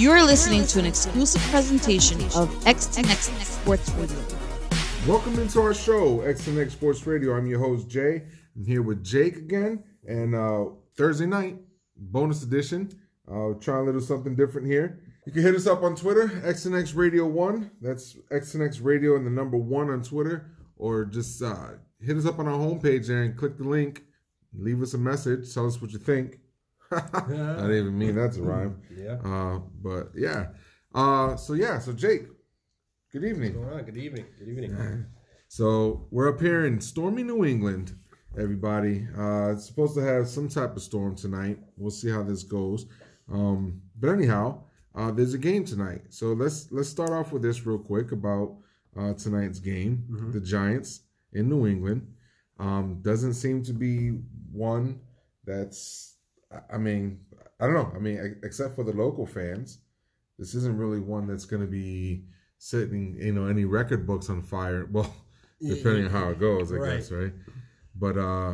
You're listening to an exclusive presentation of XTNX Sports Radio. Welcome into our show, XTNX Sports Radio. I'm your host, Jay. I'm here with Jake again. And Thursday night, bonus edition. Trying to do something different here. You can hit us up on Twitter, XTNX Radio 1. That's XTNX Radio and the number 1 on Twitter. Or just hit us up on our homepage there and click the link. Leave us a message. Tell us what you think. I didn't even mean that's a rhyme. Yeah. But yeah. So Jake, good evening. What's going on? Good evening. Good evening. So we're up here in stormy New England, everybody. It's supposed to have some type of storm tonight. We'll see how this goes. But anyhow, there's a game tonight. So let's start off with this real quick about tonight's game. Mm-hmm. The Giants in New England. Doesn't seem to be one that's, I don't know. Except for the local fans, this isn't really one that's going to be setting, any record books on fire. Well, depending on how it goes, I guess, right? But I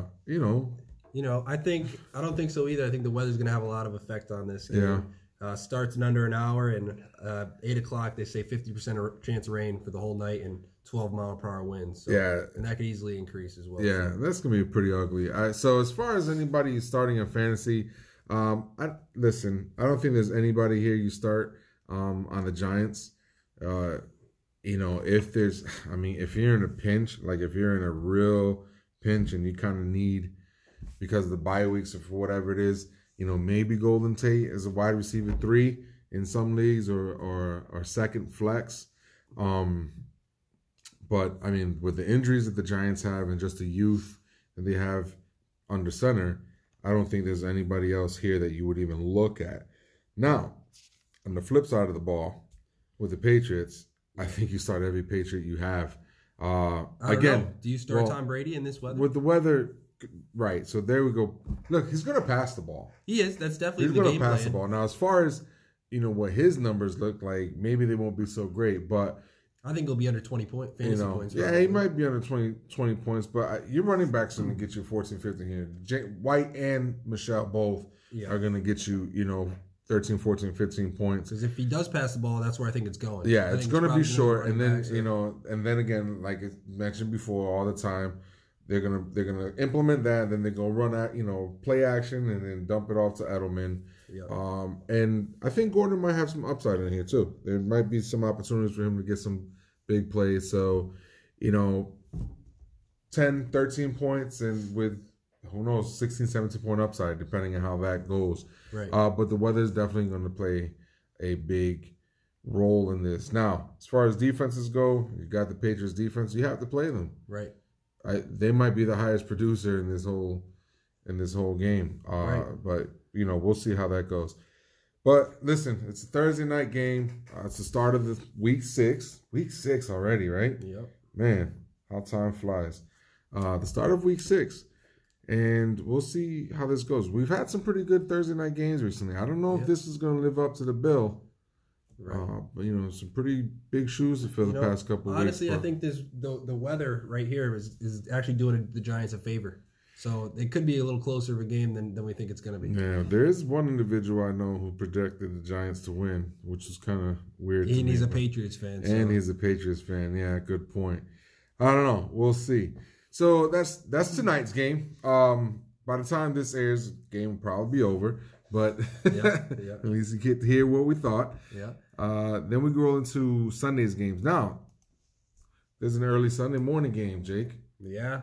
don't think so either. I think the weather's going to have a lot of effect on this game. Yeah. Starts in under an hour, and 8 o'clock they say 50% chance of rain for the whole night and 12-mile-per-hour winds. So, yeah, and that could easily increase as well. Yeah, that's gonna be pretty ugly. So as far as anybody starting in fantasy, I don't think there's anybody here you start on the Giants. If you're in a pinch, like if you're in a real pinch and you kind of need, because of the bye weeks or for whatever it is, maybe Golden Tate as a wide receiver 3 in some leagues or second flex. But, with the injuries that the Giants have and just the youth that they have under center, I don't think there's anybody else here that you would even look at. Now, on the flip side of the ball, with the Patriots, I think you start every Patriot you have. Do you start Tom Brady in this weather? With the weather, right. So there we go. Look, he's going to pass the ball. He is. That's definitely the game plan. He's going to pass the ball. Now, as far as, what his numbers look like, maybe they won't be so great, but I think he'll be under 20 fantasy points. Yeah, he might be under 20 points, but your running backs are going to get you 14, 15 here. White and Michelle both are going to get you, 13, 14, 15 points. Because if he does pass the ball, that's where I think it's going. Yeah, it's going to be short, and then and then again, like I mentioned before, all the time, they're gonna implement that. Then they're gonna run out, play action, and then dump it off to Edelman. Yeah. And I think Gordon might have some upside in here too. There might be some opportunities for him to get some big plays. So, 10, 13 points, and with, who knows, 16, 17 point upside, depending on how that goes. Right. But the weather is definitely going to play a big role in this. Now, as far as defenses go, you got the Patriots defense. You have to play them. Right. They might be the highest producer in this whole game. Right. But we'll see how that goes. But listen, it's a Thursday night game. It's the start of the week 6. Week 6 already, right? Yep. Man, how time flies. The start of week 6. And we'll see how this goes. We've had some pretty good Thursday night games recently. I don't know if this is going to live up to the bill. Right. But some pretty big shoes to fill the past couple of weeks. Honestly, I think the weather right here is actually doing the Giants a favor. So it could be a little closer of a game than we think it's going to be. Yeah, there is one individual I know who projected the Giants to win, which is kind of weird. And he's a Patriots fan. And he's a Patriots fan. Yeah, good point. I don't know. We'll see. So that's tonight's game. By the time this airs, the game will probably be over. But at least you get to hear what we thought. Yeah. Then we roll into Sunday's games. Now, there's an early Sunday morning game, Jake. Yeah.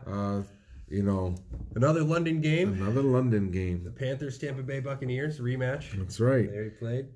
Another London game. The Panthers, Tampa Bay Buccaneers rematch. That's right. There he played.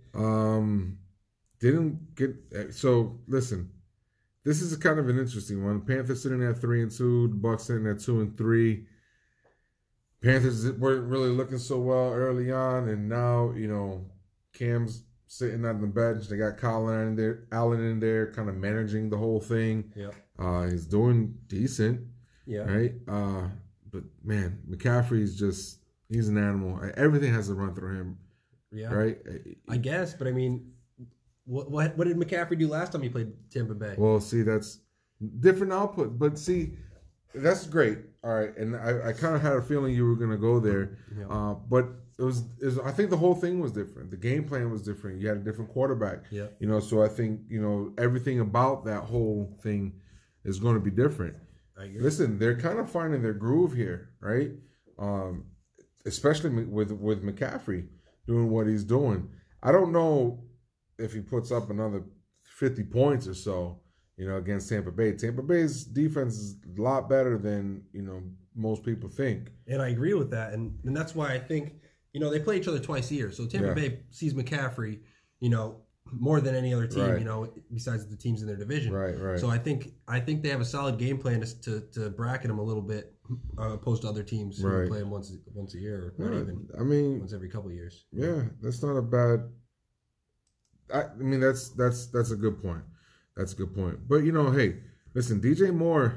Didn't get so. Listen, this is kind of an interesting one. Panthers sitting at 3-2. The Bucs sitting at 2-3. Panthers weren't really looking so well early on, and now Cam's sitting on the bench. They got Allen in there, kind of managing the whole thing. Yeah. He's doing decent. Yeah. Right. But man, McCaffrey's he's an animal. Everything has to run through him. Yeah. Right. I guess, but what did McCaffrey do last time he played Tampa Bay? Well, see, that's different output. But see, that's great. All right, and I kind of had a feeling you were going to go there, Yeah. but it was I think the whole thing was different. The game plan was different. You had a different quarterback. Yeah. So I think everything about that whole thing is going to be different. I agree. Listen, they're kind of finding their groove here, right? Especially with McCaffrey doing what he's doing. I don't know if he puts up another 50 points or so, against Tampa Bay. Tampa Bay's defense is a lot better than, most people think. And I agree with that. And that's why I think, they play each other twice a year. So Tampa Bay sees McCaffrey, more than any other team, Right. Besides the teams in their division. Right. So I think they have a solid game plan to bracket them a little bit, opposed to other teams who play them once a year, or not even. I mean, once every couple of years. Yeah, that's not a bad. I mean, that's a good point. That's a good point. But hey, listen, DJ Moore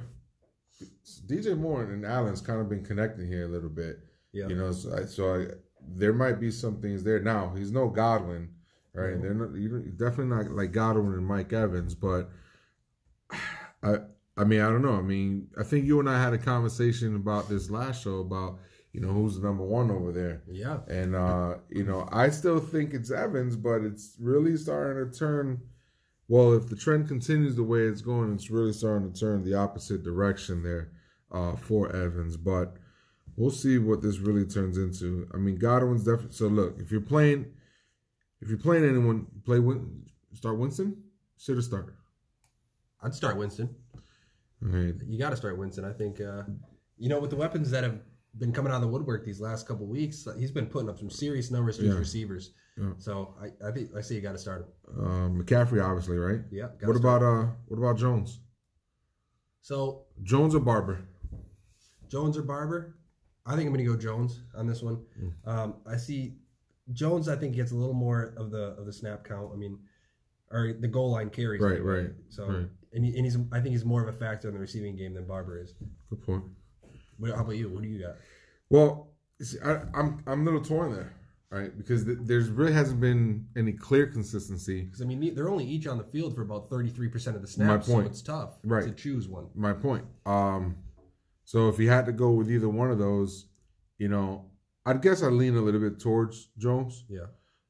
and Allen's kind of been connecting here a little bit. Yeah. There might be some things there. Now he's no Godwin, right? No. They're not. Definitely not like Godwin and Mike Evans, but I mean, I don't know. I mean, I think you and I had a conversation about this last show about who's the number one over there. Yeah. And I still think it's Evans, but it's really starting to turn. Well, if the trend continues the way it's going, it's really starting to turn the opposite direction there for Evans. But we'll see what this really turns into. I mean, Godwin's definitely. So look, if you're playing anyone, start Winston. Should have started. I'd start Winston. Right. You got to start Winston. I think, with the weapons that have been coming out of the woodwork these last couple of weeks, he's been putting up some serious numbers for his receivers. Yeah. So I say you got to start him. McCaffrey, obviously, right? Yeah. What about Jones? So Jones or Barber? Jones or Barber? I think I'm going to go Jones on this one. I see Jones. I think gets a little more of the snap count. I mean, or the goal line carries. Right. So right. And he's I think he's more of a factor in the receiving game than Barber is. Good point. How about you? What do you got? Well, see, I'm a little torn there, right? Because there's really hasn't been any clear consistency. Because I mean, they're only each on the field for about 33% of the snaps, so it's tough to choose one. My point. So if you had to go with either one of those, I'd guess I'd lean a little bit towards Jones. Yeah.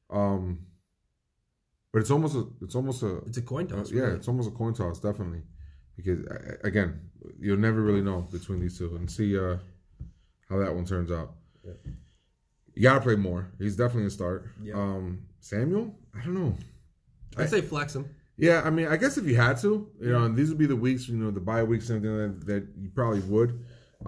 But it's almost a coin toss. Yeah, it's almost a coin toss, definitely. Because again, you'll never really know between these two, and see how that one turns out. Yeah. You gotta play more. He's definitely a start. Yeah. Samuel, I don't know. I'd say flex him. Yeah, I mean, I guess if you had to, and these would be the weeks, the bye weeks and everything that you probably would.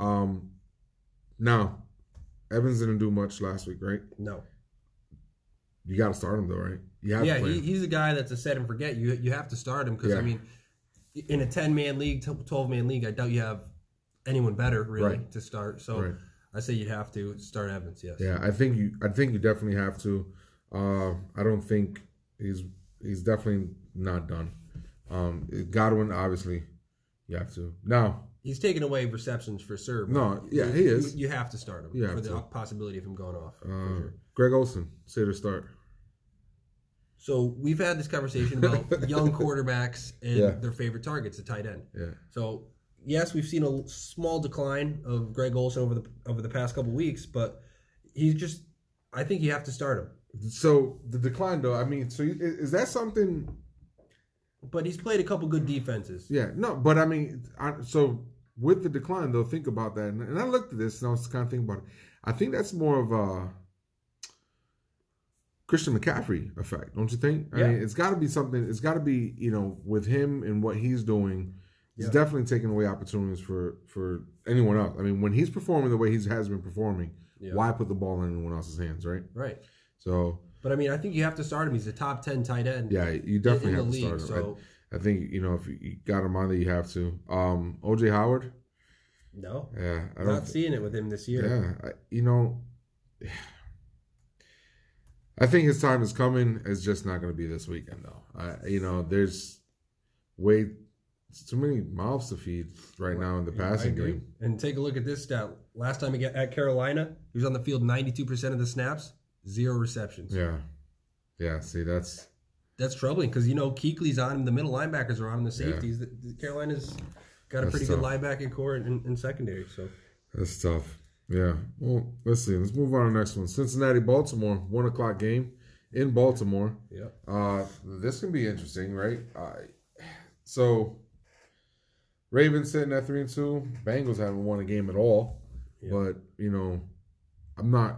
Now, Evans didn't do much last week, right? No. You got to start him though, right? You have to play him. He's a guy that's a set and forget. You have to start him because I mean, in a 10-man league, 12-man league, I doubt you have anyone better really to start. So I say you'd have to start Evans. Yes. Yeah, I think you definitely have to. I don't think he's definitely not done. Godwin, obviously, you have to. Now he's taking away receptions for serve. No, yeah, he is. You have to start him for the possibility of him going off. For sure. Greg Olsen, say to start. So we've had this conversation about young quarterbacks and their favorite targets, the tight end. Yeah. So yes, we've seen a small decline of Greg Olsen over the past couple weeks, but I think you have to start him. So the decline, though, I mean, so is that something? But he's played a couple good defenses. Yeah, no, but I mean, so with the decline, though, think about that. And I looked at this and I was kind of thinking about it. I think that's more of a Christian McCaffrey effect, don't you think? I mean, it's got to be something. It's got to be, with him and what he's doing, he's definitely taking away opportunities for anyone else. I mean, when he's performing the way he has been performing, why put the ball in anyone else's hands, right? Right. So, but I mean, I think you have to start him. He's a top 10 tight end. Yeah, you definitely have to league, start him. I think if you got him on there, you have to. OJ Howard. No. Yeah, I'm not seeing it with him this year. Yeah, I think his time is coming. It's just not going to be this weekend, though. There's too many mouths to feed right now in the passing game. And take a look at this stat. Last time at Carolina, he was on the field 92% of the snaps, 0 receptions. Yeah. See, that's troubling because Kuechly's on him, the middle linebackers are on him, the safeties. The Carolina's got a That's pretty tough. good linebacker core in secondary. So That's tough. Yeah. Well, let's see. Let's move on to the next one. Cincinnati, Baltimore, 1:00 game in Baltimore. yeah, This can be interesting, right? So Ravens sitting at 3-2. Bengals haven't won a game at all. Yeah. But I'm not.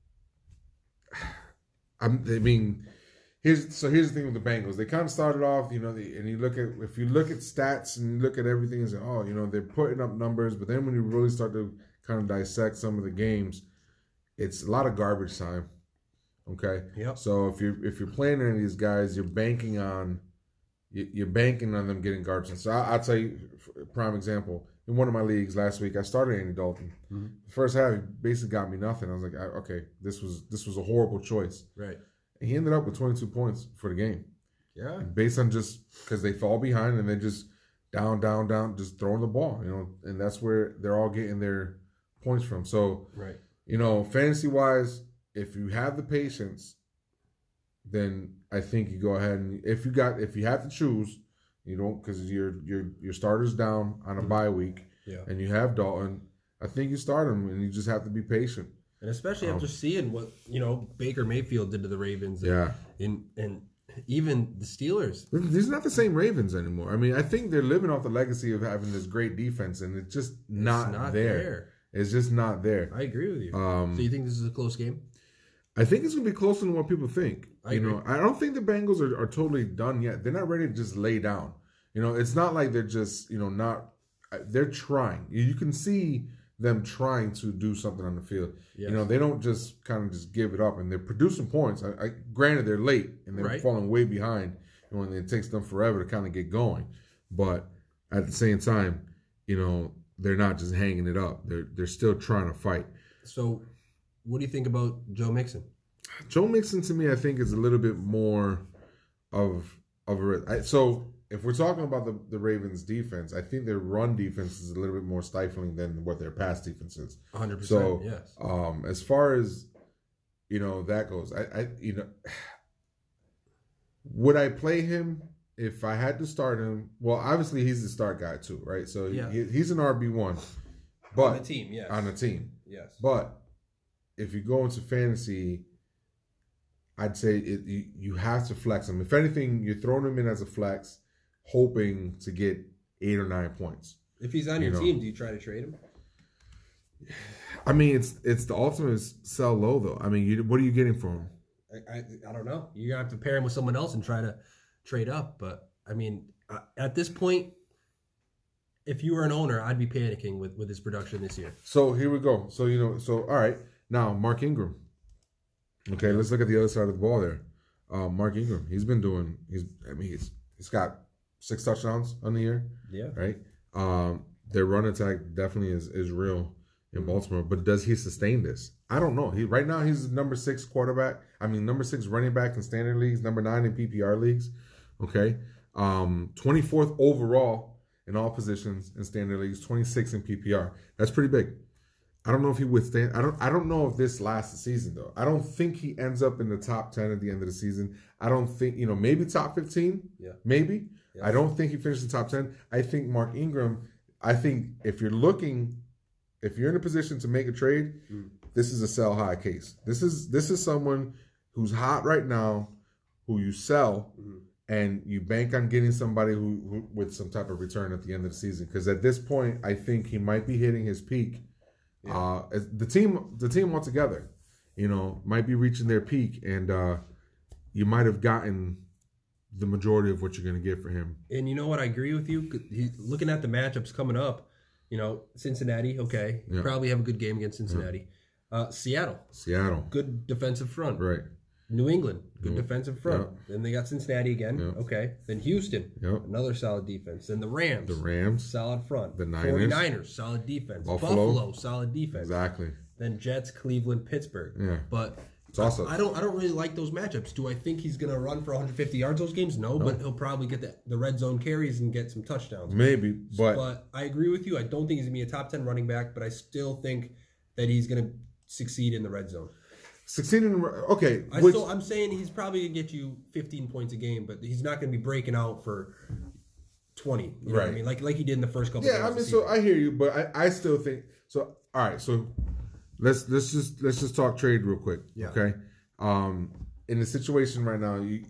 I mean, here's the thing with the Bengals. They kind of started off, and if you look at stats and you look at everything and say, oh, they're putting up numbers, but then when you really start to kind of dissect some of the games, it's a lot of garbage time. Okay. Yep. So if you're playing any of these guys, you're banking on them getting garbage time. So I'll tell you, prime example. In one of my leagues last week, I started Andy Dalton. Mm-hmm. The first half, he basically got me nothing. I was like, okay, this was a horrible choice. right. And he ended up with 22 points for the game, Yeah, based on just because they fall behind and they just down, just throwing the ball, and that's where they're all getting their points from. So, right. fantasy wise, if you have the patience, then I think you go ahead and if you have to choose, because your starter's down on a bye week, Yeah. and you have Dalton, I think you start him, and you just have to be patient. And especially after seeing what Baker Mayfield did to the Ravens, Yeah. and even the Steelers. These are not the same Ravens anymore. I mean, I think they're living off the legacy of having this great defense, and it's just not there. It's just not there. I agree with you. So you think this is a close game? I think it's going to be closer than what people think. I agree. I don't think the Bengals are totally done yet. They're not ready to just lay down. It's not like they're just, not. They're trying. You can see them trying to do something on the field. Yes. They don't just kind of just give it up, and they're producing points. Granted, they're late and they're falling way behind, and it takes them forever to kind of get going. But at the same time, they're not just hanging it up. They're still trying to fight. So, what do you think about Joe Mixon? Joe Mixon, to me, I think is a little bit more of a risk. So if we're talking about the Ravens' defense, I think their run defense is a little bit more stifling than what their pass defense is. 100%. So, yes. As far as that goes, would I play him if I had to start him? Well, obviously he's the start guy too, right? So he's an RB1, but On the team, yes. On the team, Yes. but if you go into fantasy, I'd say you have to flex him. If anything, you're throwing him in as a flex, hoping to get 8 or 9 points. If he's on your team, do you try to trade him? I mean, it's the ultimate sell low, though. I mean, what are you getting for him? I don't know. You're going to have to pair him with someone else and try to trade up. But, I mean, at this point, if you were an owner, I'd be panicking with his production this year. So here we go. So, all right. Now, Mark Ingram. Okay, let's look at the other side of the ball there. Mark Ingram, he's got 6 touchdowns on the year. Yeah. Right? Their run attack definitely is real in Baltimore, but does he sustain this? I don't know. Right now he's number 6 quarterback. I mean, number 6 running back in standard leagues, number 9 in PPR leagues. Okay. 24th overall in all positions in standard leagues, 26 in PPR. That's pretty big. I don't know if he withstand. I don't know if this lasts the season though. I don't think he ends up in the top 10 at the end of the season. I don't think maybe top 15. Yeah. Maybe. Yeah. I don't think he finishes the top 10. I think Mark Ingram. I think if you're in a position to make a trade, this is a sell high case. This is someone who's hot right now, who you sell, and you bank on getting somebody who with some type of return at the end of the season. Because at this point, I think he might be hitting his peak. Yeah. The team altogether, might be reaching their peak, and you might have gotten the majority of what you're going to get for him. And you know what? I agree with you. Looking at the matchups coming up, Cincinnati, okay, probably have a good game against Cincinnati. Seattle, good defensive front. Right. New England, good defensive front. Then they got Cincinnati again. Okay. Then Houston, another solid defense. Then the Rams, solid front. The Niners, 49ers, solid defense. Buffalo, solid defense. Exactly. Then Jets, Cleveland, Pittsburgh. Yeah. But it's awesome. I don't really like those matchups. Do I think he's going to run for 150 yards those games? No, but he'll probably get the red zone carries and get some touchdowns. Maybe, but I agree with you. I don't think he's going to be a top 10 running back, but I still think that he's going to succeed in the red zone. Okay. I'm saying he's probably going to get you 15 points a game, but he's not going to be breaking out for 20. You know what I mean? Like he did in the first couple. Yeah, I mean, so I hear you, but I still think so. All right, so let's just talk trade real quick. Yeah. Okay. In the situation right now, you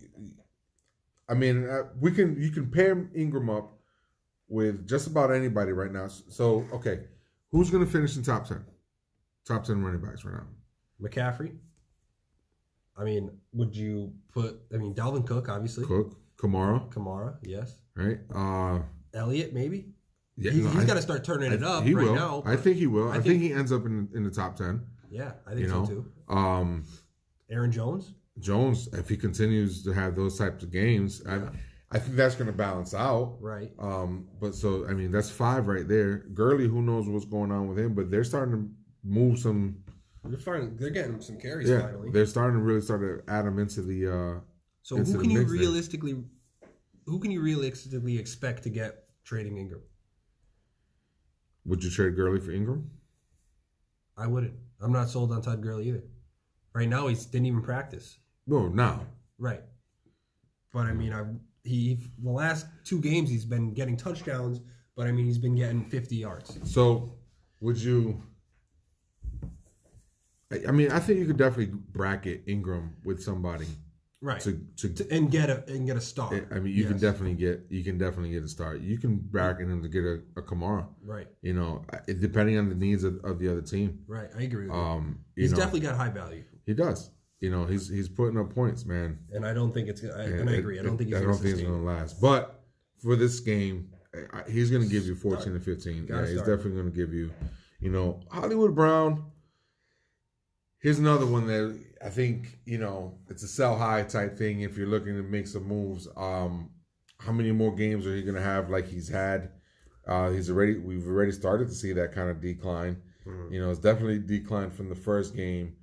can pair Ingram up with just about anybody right now. So okay, who's going to finish in top 10? Top 10 running backs right now. McCaffrey. I mean, would you put? I mean, Dalvin Cook, obviously. Cook, Kamara, yes. Right. Elliott, maybe. Yeah, he's got to start turning it up right now. I think he will. I think he ends up in the top 10. Yeah, I think so too. Aaron Jones. If he continues to have those types of games, I think that's going to balance out. Right. But so I mean, that's 5 right there. Gurley, who knows what's going on with him? But they're starting to move some. They're getting some carries finally. They're starting to really start to add them into the. So who can you realistically expect to get trading Ingram? Would you trade Gurley for Ingram? I wouldn't. I'm not sold on Todd Gurley either. Right now, he didn't even practice. No, now. Right. But I mean, the last 2 games he's been getting touchdowns, but I mean he's been getting 50 yards. So, would you? I mean, I think you could definitely bracket Ingram with somebody, right? To get a start. I mean, you can definitely get a start. You can bracket him to get a Kamara, right? You know, depending on the needs of the other team. Right, I agree with you. He's definitely got high value. He does. You know, he's putting up points, man. And I don't think it's. I agree. I don't think it's going to last. But for this game, he's going to give you 14 to 15. Yeah, he's definitely going to give you. You know, Hollywood Brown. Here's another one that I think, you know, it's a sell high type thing if you're looking to make some moves. How many more games are you going to have like he's had? We've already started to see that kind of decline. Mm-hmm. You know, it's definitely declined from the first game.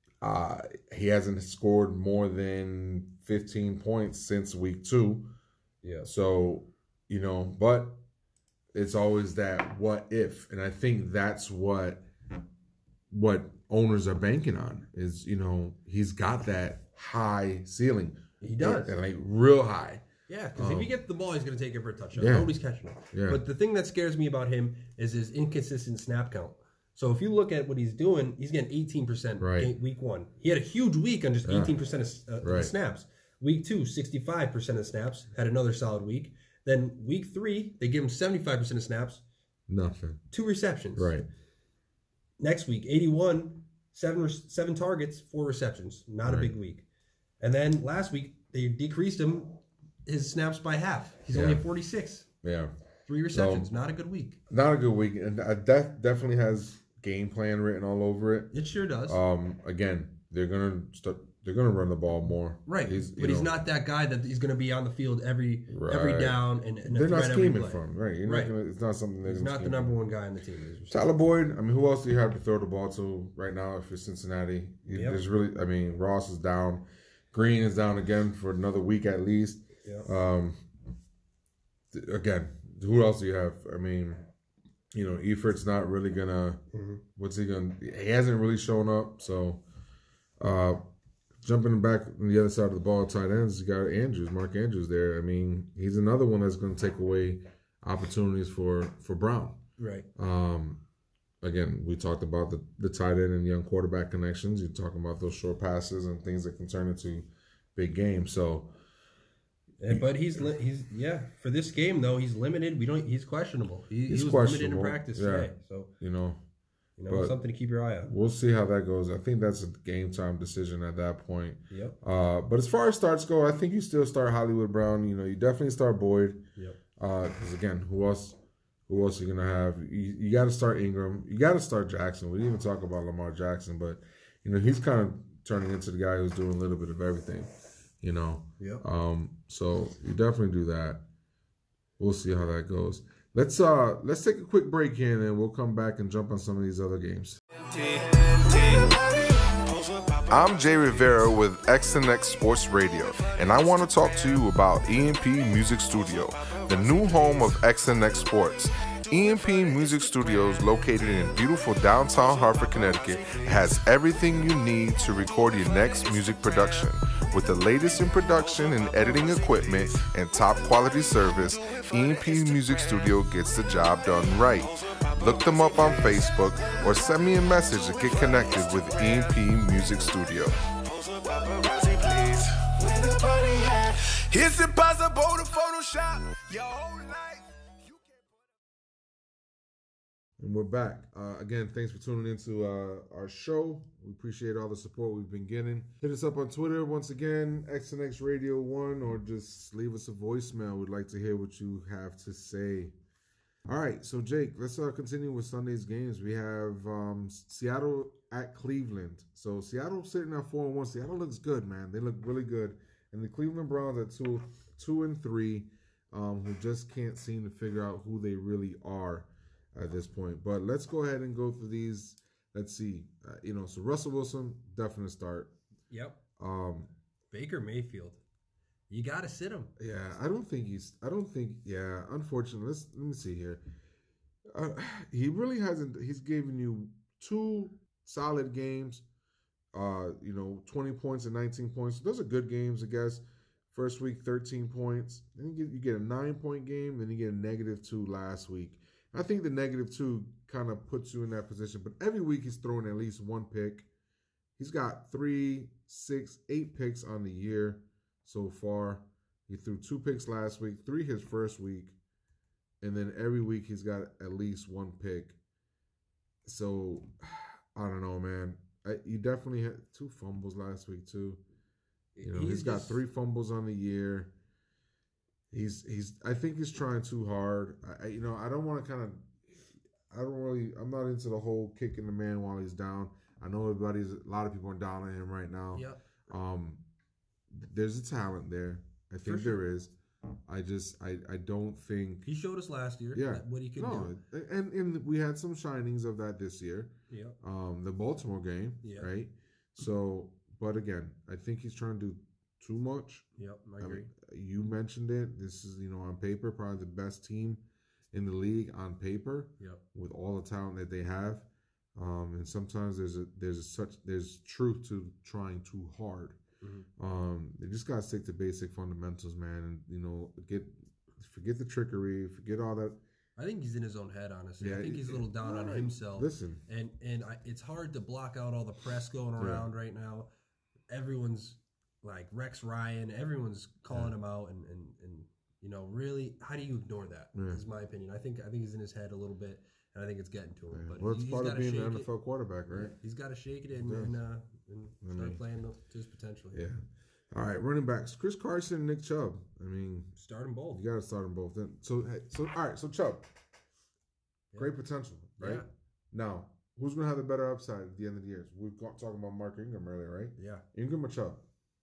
He hasn't scored more than 15 points since week 2. Yeah. So, you know, but it's always that what if, and I think that's what owners are banking on is, you know, he's got that high ceiling. He does. And like real high. Yeah, because if he gets the ball, he's going to take it for a touchdown. Yeah. Nobody's catching it. Yeah. But the thing that scares me about him is his inconsistent snap count. So if you look at what he's doing, he's getting 18% week 1. He had a huge week on just 18% of the snaps. Week 2, 65% of the snaps. Had another solid week. Then week 3, they give him 75% of snaps. Nothing. 2 receptions. Right. Next week, 81, 7 targets, 4 receptions. Not a big week. And then last week, they decreased his snaps by half. He's only at 46. Yeah. 3 receptions. Not a good week. Not a good week. And definitely has game plan written all over it. It sure does. Again, they're gonna run the ball more. Right. He's not that guy that he's gonna be on the field every down and they're not scheming for him. Right. It's not something he's not the number 1 guy on the team. Tyler Boyd, I mean, who else do you have to throw the ball to right now if you're Cincinnati? There's really, I mean, Ross is down. Green is down again for another week at least. Yep. Again, who else do you have? I mean, you know, Effort's not really gonna. What's he gonna? He hasn't really shown up. So, jumping back on the other side of the ball, tight ends, you got Mark Andrews there. I mean, he's another one that's going to take away opportunities for Brown. Right. Again, we talked about the tight end and young quarterback connections. You're talking about those short passes and things that can turn into big games. So. But he's for this game though he's limited. He's questionable. He was limited in practice today, so you know something to keep your eye on. We'll see how that goes. I think that's a game time decision at that point. Yep. But as far as starts go, I think you still start Hollywood Brown. You know, you definitely start Boyd. Yep. Because again, who else are you gonna have? You got to start Ingram. You got to start Jackson. We didn't even talk about Lamar Jackson, but you know he's kind of turning into the guy who's doing a little bit of everything. You know, so you definitely do that. We'll see how that goes. Let's take a quick break here, and then we'll come back and jump on some of these other games. I'm Jay Rivera with XNX Sports Radio, and I want to talk to you about EMP Music Studio, the new home of XNX Sports. EMP Music Studios, located in beautiful downtown Hartford, Connecticut, has everything you need to record your next music production. With the latest in production and editing equipment and top quality service, E&P Music Studio gets the job done right. Look them up on Facebook or send me a message to get connected with E&P Music Studio. It's impossible to Photoshop your whole life. And we're back. Again, thanks for tuning into our show. We appreciate all the support we've been getting. Hit us up on Twitter once again, XNX Radio 1, or just leave us a voicemail. We'd like to hear what you have to say. All right, so Jake, let's continue with Sunday's games. We have Seattle at Cleveland. So Seattle sitting at 4-1. Seattle looks good, man. They look really good. And the Cleveland Browns at 2-3, who just can't seem to figure out who they really are at this point. But let's go ahead and go through these. Let's see. So Russell Wilson, definite start. Yep. Baker Mayfield, you got to sit him. Yeah, unfortunately, let me see here. He really hasn't. He's given you 2 solid games. 20 points and 19 points. Those are good games, I guess. First week, 13 points. Then you get a 9-point game. Then you get a -2 last week. I think the -2 kind of puts you in that position. But every week he's throwing at least 1 pick. He's got 3, 6, 8 picks on the year so far. He threw 2 picks last week, 3 his first week. And then every week he's got at least 1 pick. So, I don't know, man. He definitely had 2 fumbles last week, too. He's got 3 fumbles on the year. I think he's trying too hard. I don't want to I'm not into the whole kicking the man while he's down. I know a lot of people are down on him right now. Yep. There's a talent there. I think there is. I don't think he showed us last year. What he could do. And we had some shinings of that this year. Yeah. The Baltimore game. Yeah. Right. So, but again, I think he's trying to do too much. Yep, I agree. You mentioned it. This is, on paper, probably the best team in the league on paper. Yep. With all the talent that they have, and sometimes there's truth to trying too hard. Mm-hmm. They just gotta stick to basic fundamentals, man, and forget the trickery, forget all that. I think he's in his own head, honestly. Yeah, I think he's a little down on himself. Listen, and it's hard to block out all the press going around right now. Everyone's like Rex Ryan, everyone's calling him out, and really, how do you ignore that? Yeah. Is my opinion. I think he's in his head a little bit, and I think it's getting to him. Yeah. But it's part of being an NFL quarterback, right? Yeah, he's got to shake it and start playing to his potential. Yeah. All right, running backs: Chris Carson and Nick Chubb. Start them both. You got to start them both. Then, all right. So Chubb, great potential, right? Yeah. Now, who's going to have the better upside at the end of the year? We've talking about Mark Ingram earlier, right? Yeah. Ingram or Chubb?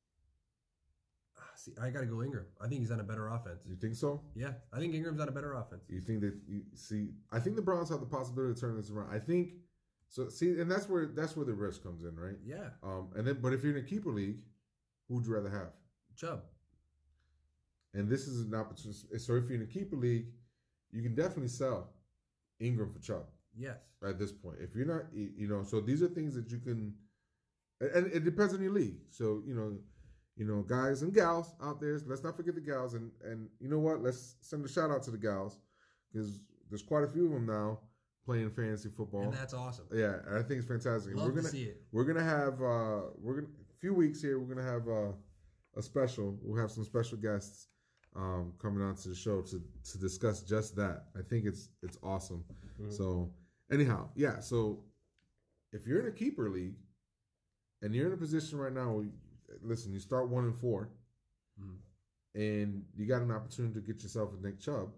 See, I got to go Ingram. I think he's on a better offense. You think so? Yeah, I think Ingram's on a better offense. You think that I think the Browns have the possibility to turn this around. I think so. See, and that's where the risk comes in, right? Yeah. But if you're in a keeper league, who would you rather have? Chubb. And this is an opportunity. So if you're in a keeper league, you can definitely sell Ingram for Chubb. Yes. At this point, if you're not, so these are things that you can, and it depends on your league. So guys and gals out there, let's not forget the gals. And you know what? Let's send a shout out to the gals because there's quite a few of them now playing fantasy football. And that's awesome. Yeah, and I think it's fantastic. Love to see it. We're gonna have a few weeks here. We're gonna have a special. We'll have some special guests coming on to the show to discuss just that. I think it's awesome. Mm-hmm. So anyhow, yeah. So if you're in a keeper league and you're in a position right now where listen, you start 1-4, and you got an opportunity to get yourself a Nick Chubb.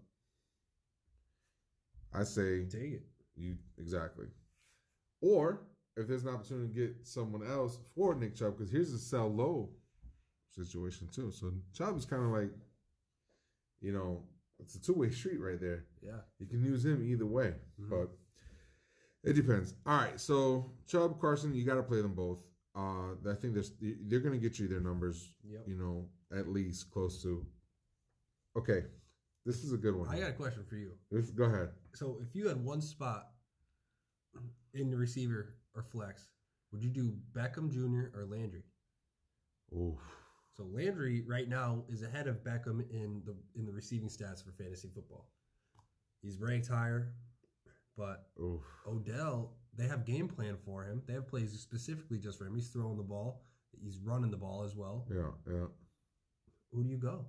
I say take it. Exactly. Or if there's an opportunity to get someone else for Nick Chubb, because here's a sell low situation too. So Chubb is kind of like, it's a 2-way street right there. Yeah, you can use him either way, but it depends. All right, so Chubb, Carson, you got to play them both. I think they're going to get you their numbers, at least close to. Okay, this is a good one. I got a question for you. Go ahead. So if you had one spot in the receiver or flex, would you do Beckham Jr. or Landry? Oof. So Landry right now is ahead of Beckham in the receiving stats for fantasy football. He's ranked higher, but Oof. Odell, they have game plan for him. They have plays specifically just for him. He's throwing the ball. He's running the ball as well. Yeah. Who do you go?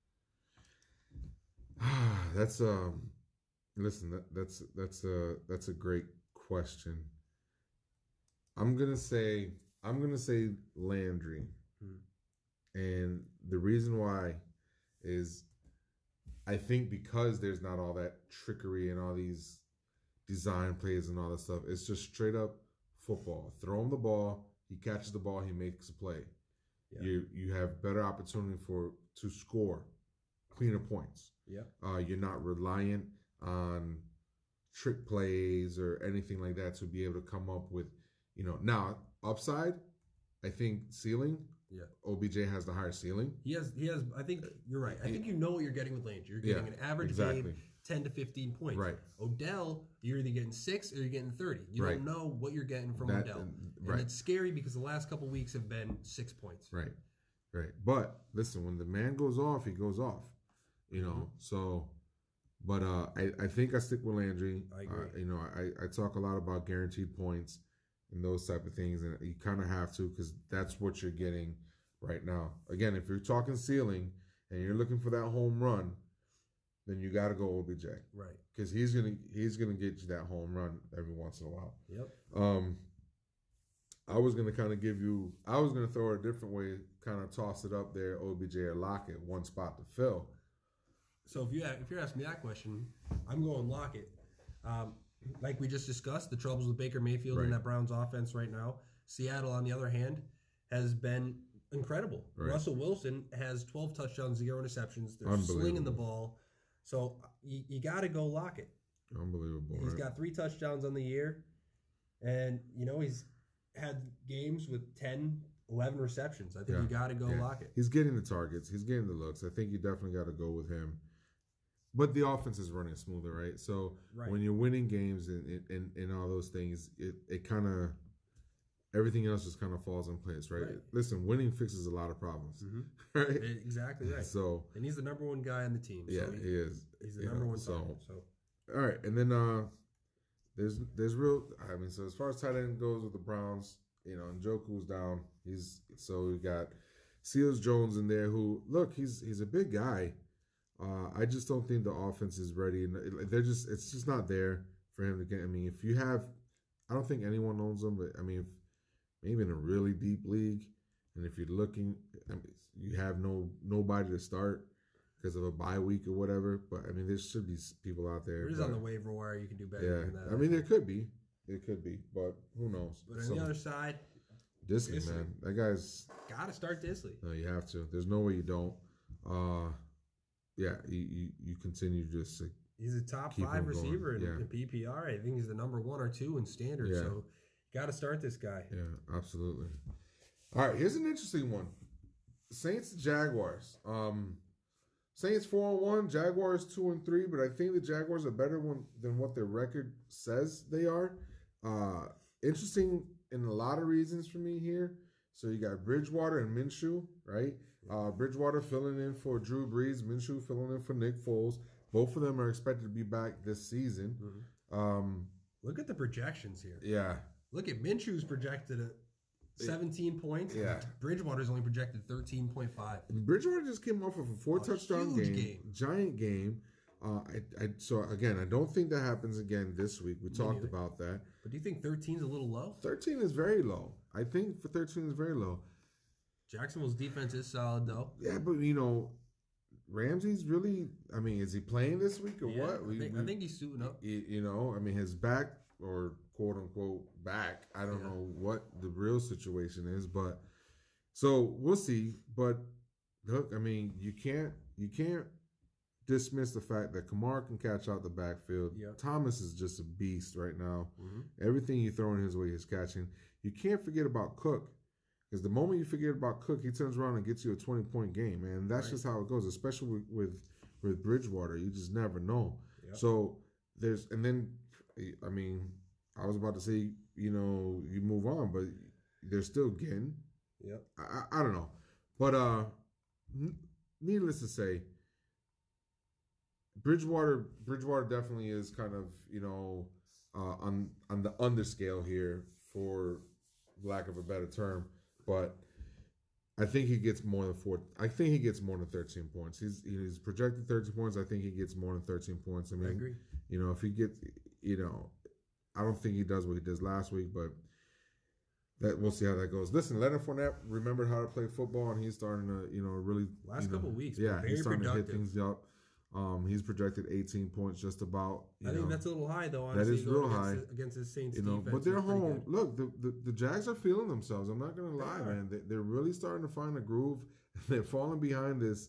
That's listen. That's a great question. I'm gonna say Landry, and the reason why is I think because there's not all that trickery and all these design plays and all that stuff. It's just straight up football. Throw him the ball, he catches the ball, he makes a play. Yeah. You have better opportunity to score, cleaner points. Yeah. You're not reliant on trick plays or anything like that to be able to come up with, now upside, I think ceiling. Yeah. OBJ has the higher ceiling. He has I think you're right. I think you know what you're getting with Landry. You're getting an average game, 10 to 15 points. Right. Odell, you're either getting 6 or you're getting 30. You don't know what you're getting from Odell. And it's scary because the last couple weeks have been 6 points. Right. But listen, when the man goes off, he goes off. So but I think I stick with Landry. I agree. I talk a lot about guaranteed points and those type of things, and you kind of have to because that's what you're getting right now. Again, if you're talking ceiling and you're looking for that home run, then you got to go OBJ, right? Because he's gonna get you that home run every once in a while. Yep. I was gonna throw it a different way, kind of toss it up there, OBJ or Lockett, one spot to fill. So if you're asking me that question, I'm going Lockett. Like we just discussed, the troubles with Baker Mayfield and that Browns offense right now. Seattle, on the other hand, has been incredible. Right. Russell Wilson has 12 touchdowns, 0 interceptions. They're slinging the ball. So you got to go Lockett. Unbelievable. He's got 3 touchdowns on the year. And, he's had games with 10, 11 receptions. I think you got to go Lockett. He's getting the targets. He's getting the looks. I think you definitely got to go with him. But the offense is running smoother, right? So when you're winning games and all those things, it kind of everything else just kind of falls in place, right? Listen, winning fixes a lot of problems, right? Exactly right. So and he's the number one guy on the team. Yeah, he is. He's the number one. So all right, and then there's real. I mean, so as far as tight end goes with the Browns, Njoku's down. So we got Seals Jones in there. Who he's a big guy. I just don't think the offense is ready, and it's just not there for him to get. I mean, I don't think anyone owns him, but I mean, maybe in a really deep league, and if you're looking, you have nobody to start because of a bye week or whatever. But I mean, there should be people out there. There's on the waiver wire. You can do better than that. I mean, there could be, but who knows? But on the other side, Disley, man, that guy's got to start Disley. No, you have to. There's no way you don't. Yeah, you continue just to he's a top 5 receiver in PPR. I think he's the number 1 or 2 in standard. Yeah. So got to start this guy. Yeah, absolutely. All right, here's an interesting one. Saints Jaguars. Saints 4-1, Jaguars 2-3, but I think the Jaguars are better than what their record says they are. Interesting in a lot of reasons for me here. So you got Bridgewater and Minshew, right? Bridgewater filling in for Drew Brees, Minshew filling in for Nick Foles. Both of them are expected to be back this season. Mm-hmm. Look at the projections here. Yeah. Look at Minshew's projected at 17 points. Yeah. Bridgewater's only projected 13.5. Bridgewater just came off of a 4-touchdown game. Giant game. So again, I don't think that happens again this week. We talked about that. But do you think 13 is a little low? 13 is very low. I think for 13 is very low. Jacksonville's defense is solid, though. Yeah, but Ramsey's really. I mean, is he playing this week or what? I think he's suiting up. I mean, his back or quote unquote back. I don't know what the real situation is, but so we'll see. But look, I mean, you can't dismiss the fact that Kamara can catch out the backfield. Yep. Thomas is just a beast right now. Mm-hmm. Everything you throw in his way, he's catching. You can't forget about Cook. Because the moment you forget about Cook, he turns around and gets you a 20-point game, man. That's just how it goes, especially with Bridgewater. You just never know. Yep. So I was about to say, you move on, but they're still getting. Yep. I don't know. But needless to say, Bridgewater definitely is kind of, on the underscale here, for lack of a better term, but I think he gets more than 13 points. He's projected 13 points. I think he gets more than 13 points. I mean, I agree. If he gets, I don't think he does what he did last week, but that we'll see how that goes. Listen, Leonard Fournette remembered how to play football, and he's starting to, really last couple of weeks. Yeah, he's starting productive. to hit things up. He's projected 18 points, just about. I think that's a little high, though. Honestly, that is real high against the Saints defense. But they're home. Good. Look, the Jags are feeling themselves. I'm not going to lie, man. They're really starting to find a groove. They're falling behind this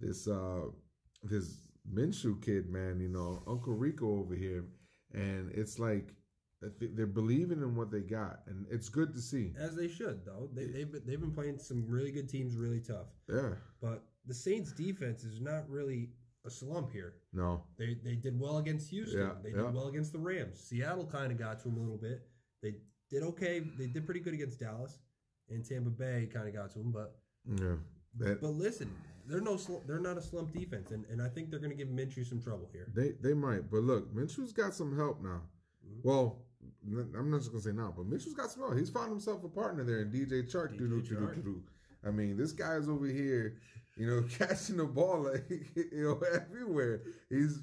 Minshew kid, man. Uncle Rico over here, and it's like they're believing in what they got, and it's good to see. As they should, though. They've been playing some really good teams, really tough. Yeah. But the Saints defense is not really a slump here. No. They did well against Houston. Yeah, they did well against the Rams. Seattle kind of got to them a little bit. They did okay. They did pretty good against Dallas, and Tampa Bay kind of got to them. But yeah. But listen, they're not a slump defense, and I think they're going to give Minshew some trouble here. They might, but look, Minshew's got some help now. Mm-hmm. Well, I'm not just going to say now, but Minshew's got some help. He's found himself a partner there in DJ Chark. I mean, this guy's over here, catching the ball like everywhere. He's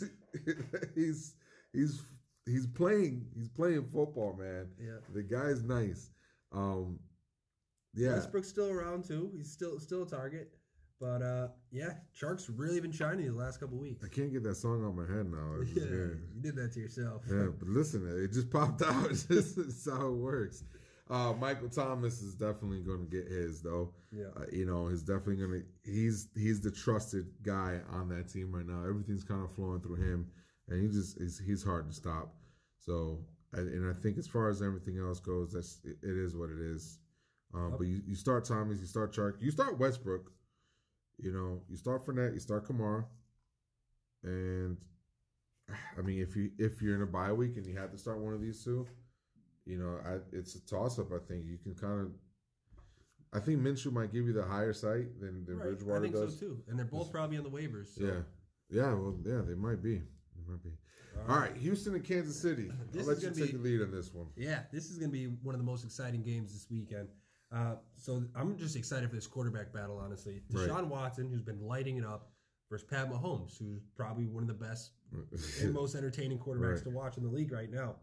playing football, man. Yeah, the guy's nice. Yeah, Westbrook's still around too. He's still a target. But, Chark's really been shining the last couple of weeks. I can't get that song out of my head now. You did that to yourself. Yeah, but listen, it just popped out. It's how it works. Michael Thomas is definitely going to get his, though. Yeah. He's definitely going to – he's the trusted guy on that team right now. Everything's kind of flowing through him, and he's hard to stop. So, and I think as far as everything else goes, it is what it is. But you start Thomas, you start Chark, you start Westbrook. You start Fournette, you start Kamara, and I mean, if you're in a bye week and you have to start one of these two, it's a toss up. I think you can I think Minshew might give you the higher site than Bridgewater does. I think so too, and they're both probably on the waivers. So. Yeah. Well, yeah, they might be. All right, Houston and Kansas City. I'll let you take the lead on this one. Yeah, this is going to be one of the most exciting games this weekend. So I'm just excited for this quarterback battle, honestly. Deshaun Watson, who's been lighting it up, versus Pat Mahomes, who's probably one of the best and most entertaining quarterbacks to watch in the league right now.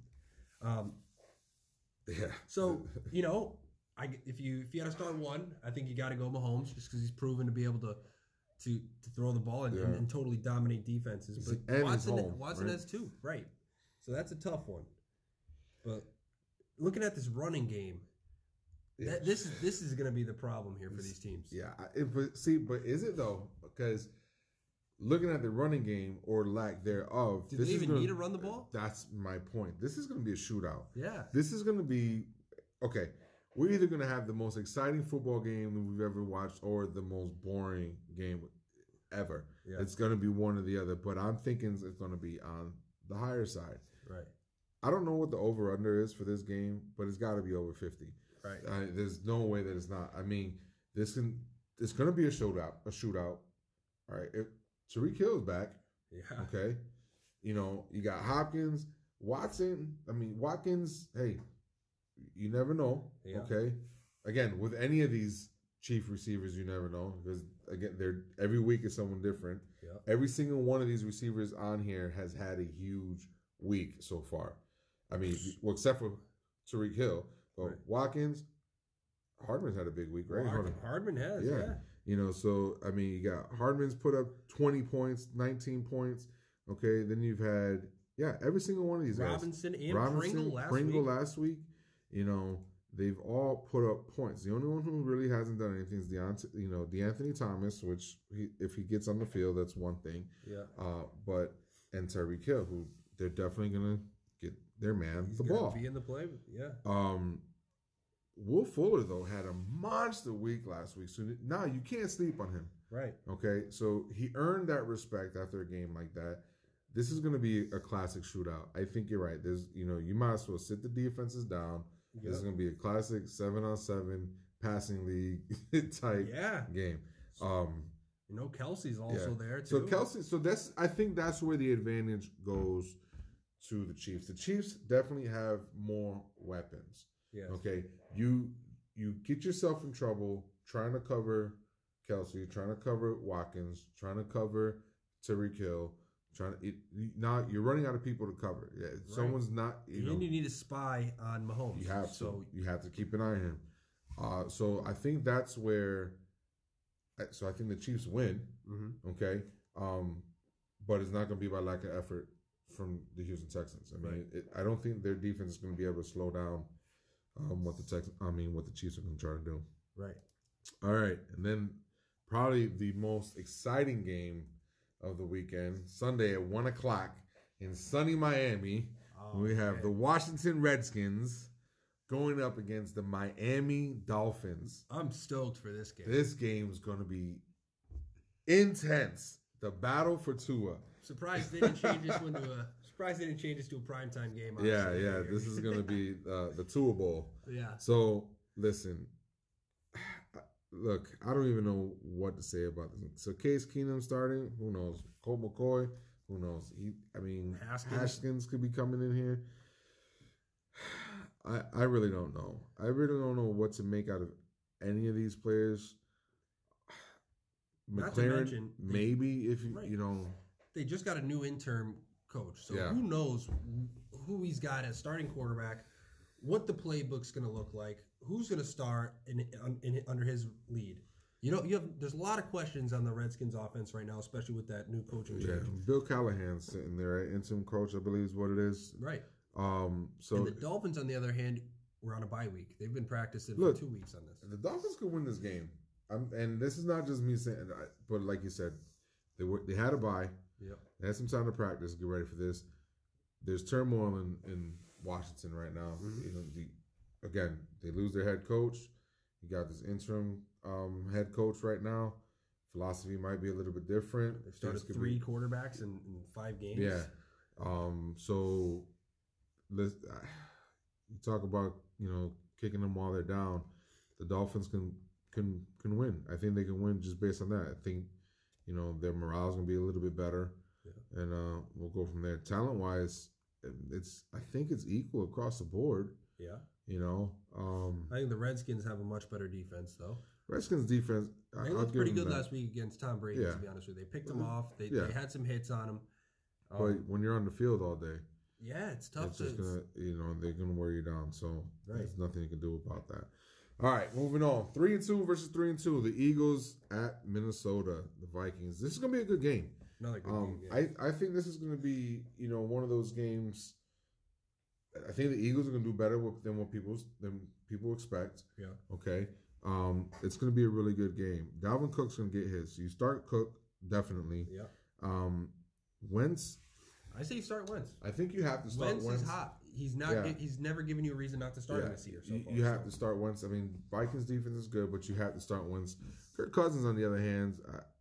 So, if you had to start one, I think you got to go Mahomes, just because he's proven to be able to throw the ball and totally dominate defenses. But Watson has two, right? So that's a tough one. But looking at this running game. Yeah. This is going to be the problem here for these teams. Yeah, but is it though? Because looking at the running game or lack thereof, do they even need to run the ball? That's my point. This is going to be a shootout. Yeah, this is going to be okay. We're either going to have the most exciting football game that we've ever watched, or the most boring game ever. Yeah. It's going to be one or the other. But I'm thinking it's going to be on the higher side. Right. I don't know what the over/under is for this game, but it's got to be over 50. Right. There's no way that it's not. I mean, it's going to be a shootout. All right. If Tyreek Hill's back. Yeah. Okay. You got Hopkins, Watson. I mean, Watkins, hey, you never know. Yeah. Okay. Again, with any of these chief receivers, you never know. Because, again, every week is someone different. Yeah. Every single one of these receivers on here has had a huge week so far. I mean, well, except for Tyreek Hill. But right. Watkins, Hardman's had a big week, right? Hardman has, yeah. So, I mean, you got Hardman's put up 20 points, 19 points. Okay, then you've had, every single one of these Robinson guys. And Pringle last week. They've all put up points. The only one who really hasn't done anything is DeAnthony Thomas, which if he gets on the field, that's one thing. Yeah. And Tyreek Hill, who they're definitely going to get their man the ball. Be in the play, yeah. Will Fuller, though, had a monster week last week. So now you can't sleep on him. Right. Okay? So he earned that respect after a game like that. This is going to be a classic shootout. I think you're right. There's, you might as well sit the defenses down. Yep. This is going to be a classic 7-on-7 passing league type game. Kelsey's also there too. So Kelsey, I think that's where the advantage goes to the Chiefs. The Chiefs definitely have more weapons. Yes. Okay. You get yourself in trouble trying to cover Kelsey, trying to cover Watkins, trying to cover Tyreek Hill. Now you're running out of people to cover. Yeah, right. Someone's not. You need a spy on Mahomes. You have to. You have to keep an eye on him. So I think that's where. So I think the Chiefs win. Mm-hmm. Okay. But it's not going to be by lack of effort from the Houston Texans. I mean, I don't think their defense is going to be able to slow down what the Chiefs are going to try to do. Right. All right, and then probably the most exciting game of the weekend, Sunday at 1:00 in sunny Miami. We have the Washington Redskins going up against the Miami Dolphins. I'm stoked for this game. This game is going to be intense. The battle for Tua. Surprised they didn't change this one to a primetime game. Yeah. This is going to be the Tua Bowl. Yeah. So listen. Look, I don't even know what to say about this. So Case Keenum starting, who knows? Colt McCoy, who knows? Haskins could be coming in here. I really don't know. I really don't know what to make out of any of these players. McLaren, maybe if you know. They just got a new interim coach, so who knows who he's got as starting quarterback, what the playbook's going to look like, who's going to start under his lead. There's a lot of questions on the Redskins offense right now, especially with that new coaching change. Bill Callahan's sitting there, right? Interim coach, I believe is what it is. Right. So and the Dolphins, on the other hand, were on a bye week. They've been practicing for 2 weeks on this. The Dolphins could win this game. And this is not just me saying, but like you said, they had a bye. Yep. They had some time to practice, get ready for this. There's turmoil in Washington right now. Mm-hmm. Again, they lose their head coach. You got this interim head coach right now. Philosophy might be a little bit different. They've started 3 quarterbacks in 5 games. Yeah. So you talk about kicking them while they're down. The Dolphins can win. I think they can win just based on that. I think their morale is going to be a little bit better, and we'll go from there. Talent wise, I think it's equal across the board. Yeah. I think the Redskins have a much better defense, though. Redskins defense, they looked pretty good last week against Tom Brady. To be honest with you, they picked him off. They had some hits on him. But when you're on the field all day, it's tough. It's just they're gonna wear you down. So there's nothing you can do about that. All right, moving on. 3-2 versus 3-2. The Eagles at Minnesota. The Vikings. This is gonna be a good game. Another good game. I think this is gonna be one of those games. I think the Eagles are gonna do better than what people expect. Yeah. Okay. It's gonna be a really good game. Dalvin Cook's gonna get his. So you start Cook definitely. Yeah. Wentz. I say you start Wentz. I think you have to start Wentz. Wentz is hot. He's not. He's never given you a reason not to start him this year. You have to start Wentz. I mean, Vikings defense is good, but you have to start Wentz. Kirk Cousins, on the other hand,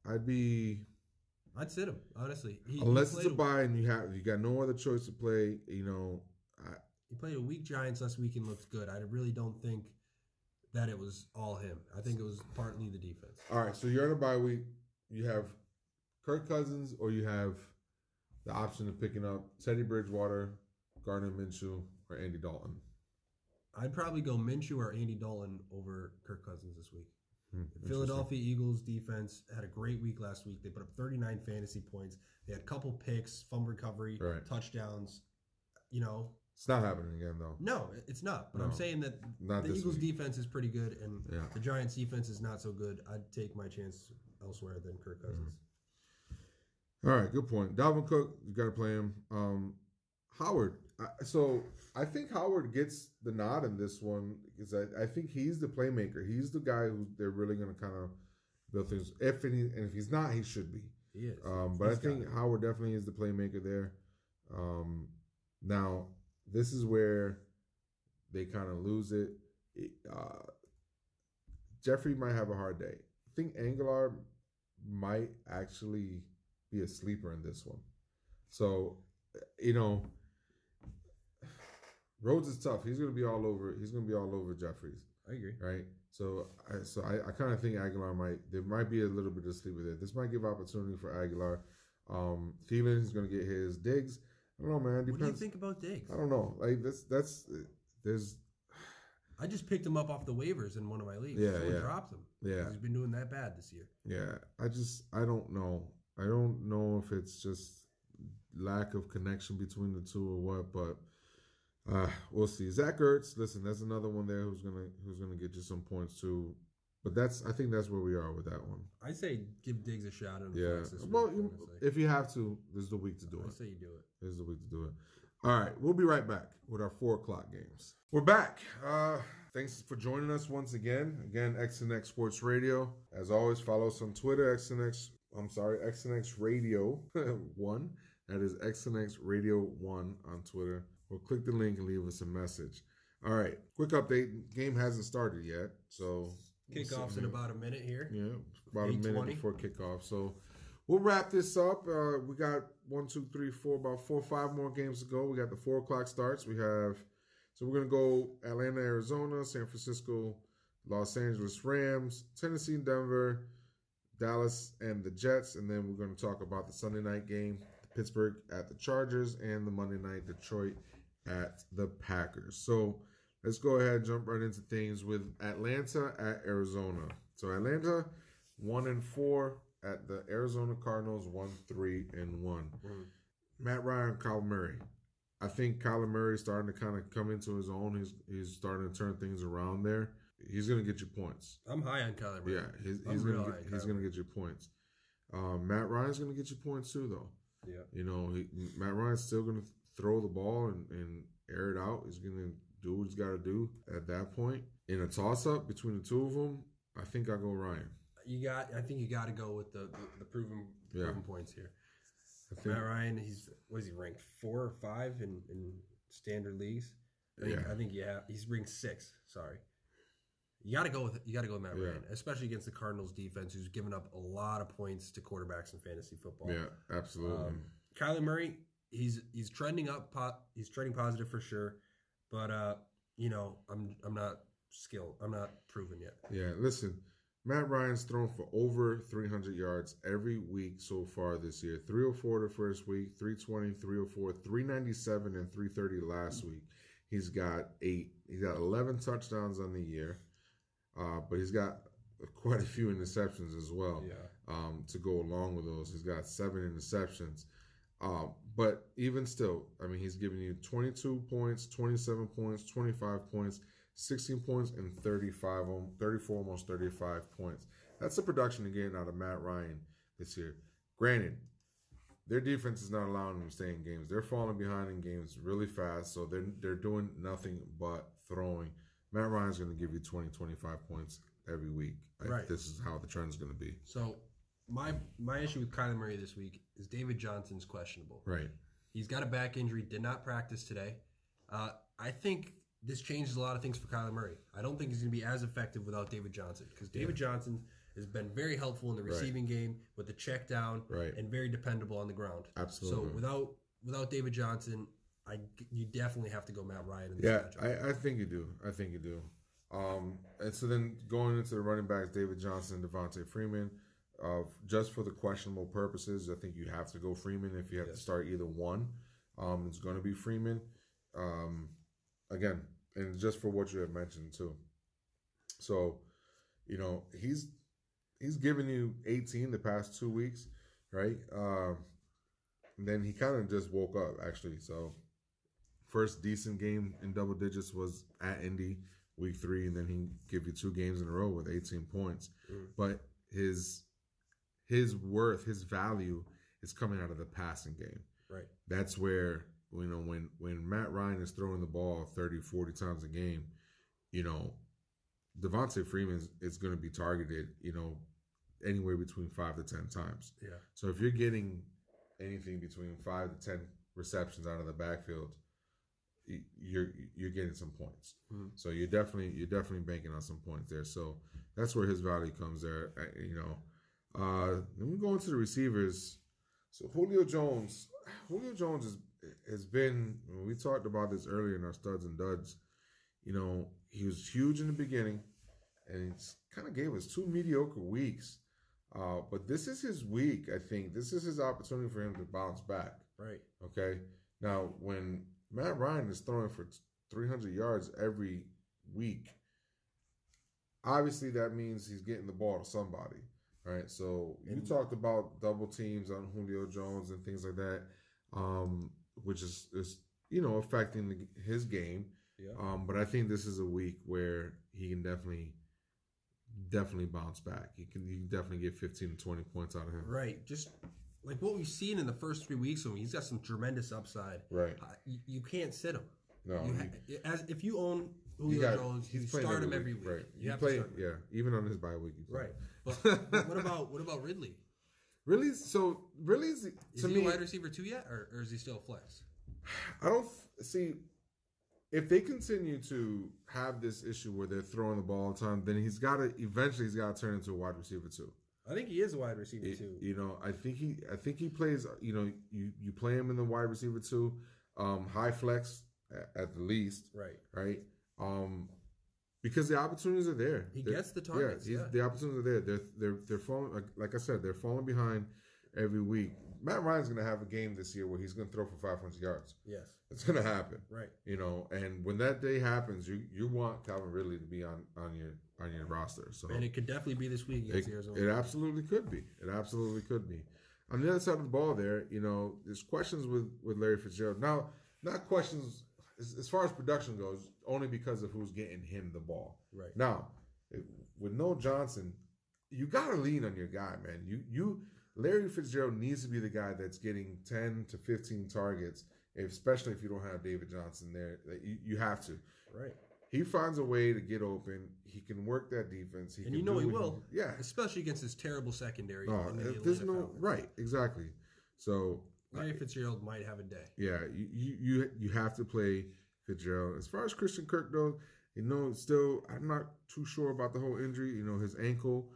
I'd sit him honestly. Unless it's a bye and you got no other choice to play. He played a weak Giants last week and looked good. I really don't think that it was all him. I think it was partly the defense. All right, so you're on a bye week. You have Kirk Cousins, or you have the option of picking up Teddy Bridgewater, Gardner Minshew, or Andy Dalton. I'd probably go Minshew or Andy Dalton over Kirk Cousins this week. The Philadelphia Eagles defense had a great week last week. They put up 39 fantasy points. They had a couple picks, fumble recovery, touchdowns. It's not happening again, though. No, it's not. But I'm saying that the Eagles' defense is pretty good, and the Giants' defense is not so good. I'd take my chance elsewhere than Kirk Cousins. All right, good point. Dalvin Cook, you got to play him. Howard. So I think Howard gets the nod in this one because I think he's the playmaker. He's the guy who they're really going to kind of build things. If he's not, he should be. He is. But I think Howard definitely is the playmaker there. Now, this is where they kind of lose it. Jeffrey might have a hard day. I think Aguilar might actually be a sleeper in this one. So, Rhodes is tough. He's gonna be all over Jeffries. I I agree. Right. So I kind of think Aguilar there might be a little bit of sleeper there. This might give opportunity for Aguilar. Thielen is going to get his. Diggs. I don't know, man. What do you think about Diggs? I don't know. Like there's. I just picked him up off the waivers in one of my leagues. Yeah, Someone yeah. dropped him. Yeah. He's been doing that bad this year. Yeah. I don't know. I don't know if it's just lack of connection between the two or what, but we'll see. Zach Ertz, listen, that's another one there who's gonna get you some points too. But I think that's where we are with that one. I say give Diggs a shot on the yeah. flex this Well, week, if you have to, this is the week to do it. I say you do it. This is the week to do it. All right, we'll be right back with our 4:00 games. We're back. Thanks for joining us once again. Again, XNX Sports Radio. As always, follow us on Twitter, XNX Radio 1. That is XNX Radio 1 on Twitter. Or click the link and leave us a message. All right, quick update. Game hasn't started yet, so kickoff's in about a minute here. Yeah, about a minute before kickoff. So we'll wrap this up. We got 1, 2, 3, 4, about 4 or 5 more games to go. We got the 4:00 starts. So we're gonna go Atlanta, Arizona, San Francisco, Los Angeles Rams, Tennessee, Denver, Dallas, and the Jets, and then we're gonna talk about the Sunday night game, Pittsburgh at the Chargers, and the Monday night Detroit at the Packers. So let's go ahead and jump right into things with Atlanta at Arizona. So Atlanta 1-4 at the Arizona Cardinals 1-3-1. Matt Ryan, Kyler Murray. I think Kyler Murray is starting to kind of come into his own. He's starting to turn things around there. He's going to get you points. I'm high on Kyler Murray. Yeah, he's going to get you points. Matt Ryan's going to get you points too, though. Yeah. You know, Matt Ryan's still going to throw the ball and air it out. He's going to do what he's got to do at that point. In a toss-up between the two of them, I think I'll go Ryan. I think you got to go with the proven points here. Matt Ryan, he's ranked 4 or 5 in standard leagues? I think he's ranked 6. Sorry. You got to go with Matt Ryan, especially against the Cardinals defense, who's given up a lot of points to quarterbacks in fantasy football. Yeah, absolutely. Kyler Murray, he's trending up. He's trending positive for sure, but I'm not skilled. I'm not proven yet. Yeah, listen. Matt Ryan's thrown for over 300 yards every week so far this year. 304 the first week, 320, 304, 397, and 330 last week. He's got 11 touchdowns on the year, but he's got quite a few interceptions as well. To go along with those, he's got 7 interceptions. But even still, I mean, he's giving you 22 points, 27 points, 25 points, 16 points, and 34, almost 35 points. That's the production they're getting out of Matt Ryan this year. Granted, their defense is not allowing them to stay in games. They're falling behind in games really fast, so they're doing nothing but throwing. Matt Ryan's going to give you 20, 25 points every week. Right. This is how the trend's going to be. So my issue with Kyler Murray this week is David Johnson's questionable. Right. He's got a back injury, did not practice today. I think this changes a lot of things for Kyler Murray. I don't think he's going to be as effective without David Johnson because David Johnson has been very helpful in the receiving game with the check down and very dependable on the ground. Absolutely. So without David Johnson, you definitely have to go Matt Ryan in this matchup. I think you do. And so then going into the running backs, David Johnson and Devontae Freeman, just for the questionable purposes, I think you have to go Freeman if you have to start either one. It's going to be Freeman. Again, and just for what you have mentioned too. So, he's given you 18 the past 2 weeks, right? And then he kind of just woke up, actually. So, first decent game in double digits was at Indy, week 3, and then he gave you 2 games in a row with 18 points. But his worth, his value is coming out of the passing game. Right. That's where, when Matt Ryan is throwing the ball 30, 40 times a game, Devontae Freeman is going to be targeted, anywhere between 5 to 10 times. Yeah. So if you're getting anything between 5 to 10 receptions out of the backfield, you're getting some points. So you're definitely banking on some points there. So that's where his value comes there. Then we go into the receivers. So Julio Jones has been, we talked about this earlier in our studs and duds. he was huge in the beginning, and it's kind of gave us 2 mediocre weeks. But this is his week, I think. This is his opportunity for him to bounce back. Right. Okay. Now, when Matt Ryan is throwing for 300 yards every week, obviously that means he's getting the ball to somebody. Right. So you talked about double teams on Julio Jones and things like that, which is affecting his game. Yeah. But I think this is a week where he can definitely bounce back. You can definitely get 15 to 20 points out of him. Right. Just like what we've seen in the first 3 weeks of him, he's got some tremendous upside. Right. You can't sit him. No. If you own Julio Jones, you start him every week. Right. You have to start him. Yeah. Even on his bye week. Right. But what about Ridley? Ridley's to he a wide receiver 2 yet, or is he still a flex? I don't see. If they continue to have this issue where they're throwing the ball all the time, then eventually he's got to turn into a wide receiver 2. I think he is a wide receiver 2. I think he plays. You play him in the wide receiver 2, high flex at the least. Right. Right. Because the opportunities are there. He gets the targets. Yeah. The opportunities are there. They're falling. Like I said, they're falling behind every week. Matt Ryan's going to have a game this year where he's going to throw for 500 yards. Yes. It's going to happen. Right. And when that day happens, you want Calvin Ridley to be on your roster. So, and it could definitely be this week against Arizona. It absolutely could be. On the other side of the ball there, there's questions with Larry Fitzgerald. Now, not questions as far as production goes, only because of who's getting him the ball. Right. Now, with no Johnson, you got to lean on your guy, man. Larry Fitzgerald needs to be the guy that's getting 10 to 15 targets, especially if you don't have David Johnson there. You have to. Right. He finds a way to get open. He can work that defense. He will. Yeah. Especially against his terrible secondary. Right, exactly. So Larry Fitzgerald might have a day. Yeah, you have to play Fitzgerald. As far as Christian Kirk though, still I'm not too sure about the whole injury. His ankle.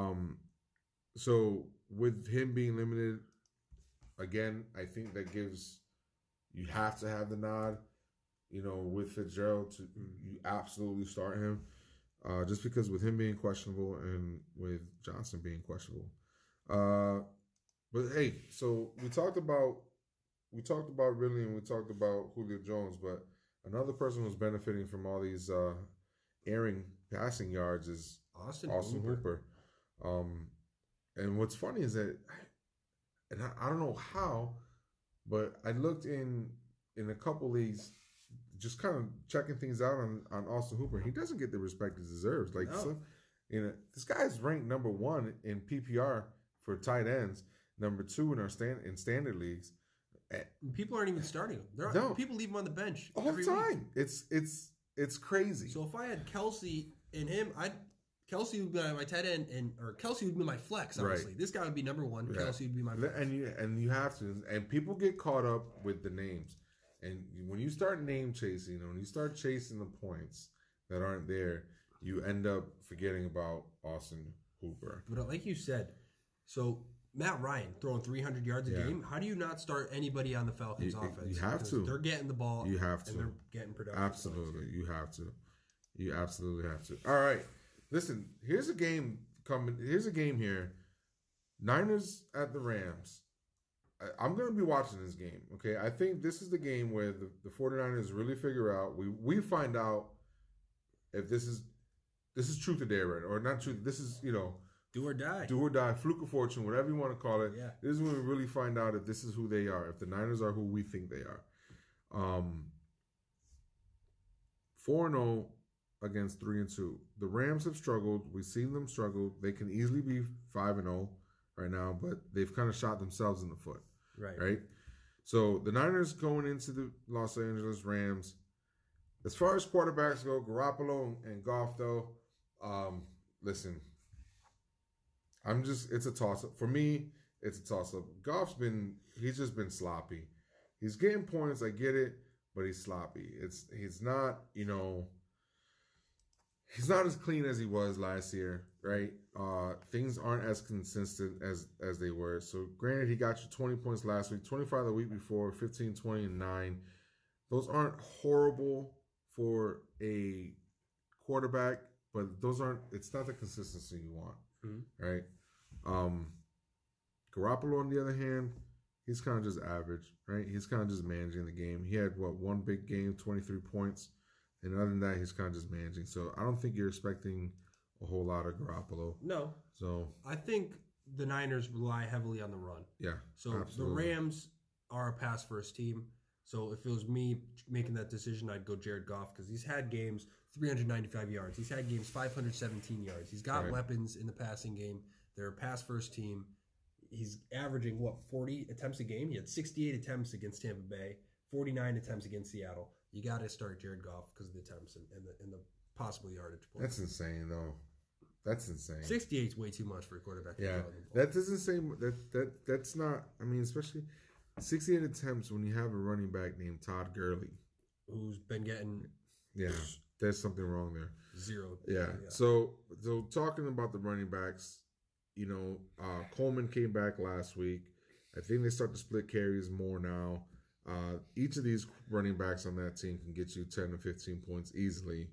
So with him being limited, again, I think that you have to have the nod. With Fitzgerald, you absolutely start him, just because with him being questionable and with Johnson being questionable. But hey, so we talked about Ridley and we talked about Julio Jones, but another person who's benefiting from all these airing passing yards is Austin Hooper. And what's funny is that, and I don't know how, but I looked in a couple leagues, just kind of checking things out on Austin Hooper. He doesn't get the respect he deserves. This guy is ranked number 1 in PPR for tight ends, number 2 in standard leagues. People aren't even starting him. People leave him on the bench all the time. Week. It's crazy. So if I had Kelsey and him, Kelsey would be my tight end, or Kelsey would be my flex. Obviously, This guy would be number 1. Yeah. Kelsey would be my flex. And you have to. And people get caught up with the names. And when you start name chasing, when you start chasing the points that aren't there, you end up forgetting about Austin Hooper. But like you said, so Matt Ryan throwing 300 yards a game. How do you not start anybody on the Falcons offense? You have to. They're getting the ball. You have to. And they're getting production. Absolutely. You have to. You absolutely have to. All right. Listen, here's a game coming. Here's a game here. Niners at the Rams. I'm going to be watching this game, okay? I think this is the game where the 49ers really figure out. We find out if this is truth or dare, or not truth. This is, do or die. Do or die, fluke of fortune, whatever you want to call it. Yeah. This is when we really find out if this is who they are, if the Niners are who we think they are. 4-0 against 3-2. The Rams have struggled. We've seen them struggle. They can easily be 5-0 right now, but they've kind of shot themselves in the foot. Right? So the Niners going into the Los Angeles Rams. As far as quarterbacks go, Garoppolo and Goff, though, listen, it's a toss-up. For me, it's a toss-up. He's just been sloppy. He's getting points, I get it, but he's sloppy. He's not, he's not as clean as he was last year, right? Things aren't as consistent as they were. So granted, he got you 20 points last week, 25 the week before, 15, 20, and 9. Those aren't horrible for a quarterback, but it's not the consistency you want, right? Garoppolo, on the other hand, he's kind of just average, right? He's kind of just managing the game. He had, one big game, 23 points. And other than that, he's kind of just managing. So I don't think you're expecting a whole lot of Garoppolo. No. So I think the Niners rely heavily on the run. Yeah. So absolutely. The Rams are a pass-first team. So if it was me making that decision, I'd go Jared Goff because he's had games 395 yards. He's had games 517 yards. He's got weapons in the passing game. They're a pass-first team. He's averaging, 40 attempts a game? He had 68 attempts against Tampa Bay, 49 attempts against Seattle. You got to start Jared Goff because of the attempts and the possible yardage points. That's insane, though. That's insane. 68 is way too much for a quarterback. Yeah, that doesn't say that's not. I mean, especially 68 attempts when you have a running back named Todd Gurley, who's been getting. Yeah, there's something wrong there. Zero. Yeah. So talking about the running backs, Coleman came back last week. I think they start to split carries more now. Each of these running backs on that team can get you 10 to 15 points easily.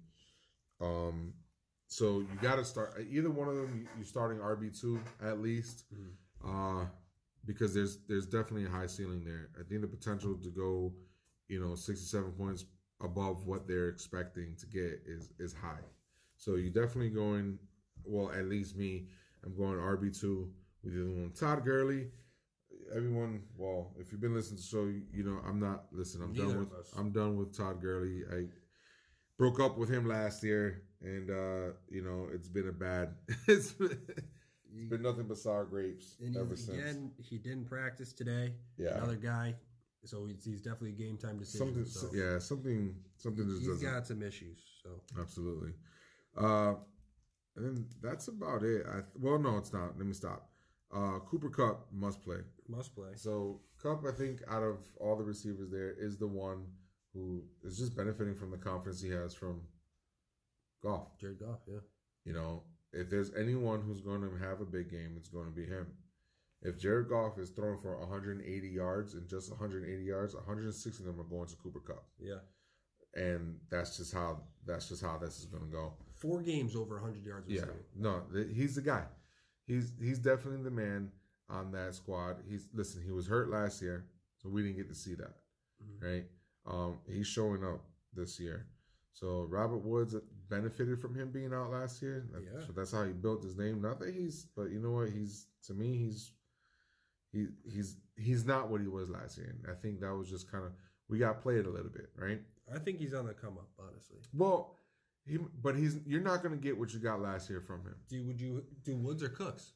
So you got to start either one of them. You're starting RB2 at least, because there's definitely a high ceiling there. I think the potential to go, 67 points above what they're expecting to get is high. So you're definitely going. Well, at least me, I'm going RB2 with either one. Todd Gurley. Everyone, if you've been listening to the show, I'm not. Listen, I'm done with Todd Gurley. I broke up with him last year, and it's been it's been nothing but sour grapes ever since. Again, he didn't practice today. Yeah, another guy. So he's definitely a game time decision. Something just he's got some issues. So absolutely, and then that's about it. No, it's not. Let me stop. Cooper Kupp must play. So Kupp, I think, out of all the receivers there, is the one who is just benefiting from the confidence he has from Goff. Jared Goff, yeah. If there's anyone who's going to have a big game, it's going to be him. If Jared Goff is throwing for 180 yards and just 180 yards, 160 of them are going to Cooper Kupp. Yeah. And that's just how this is going to go. 4 games over 100 yards receiving. Yeah. No, he's the guy. He's definitely the man on that squad. He was hurt last year, so we didn't get to see that, right? He's showing up this year. So Robert Woods benefited from him being out last year. So that's how he built his name. Not that but you know what? He's not what he was last year. And I think that was just kind of, we got played a little bit, right? I think he's on the come up, honestly. Well, you're not going to get what you got last year from him. Would you do Woods or Cooks?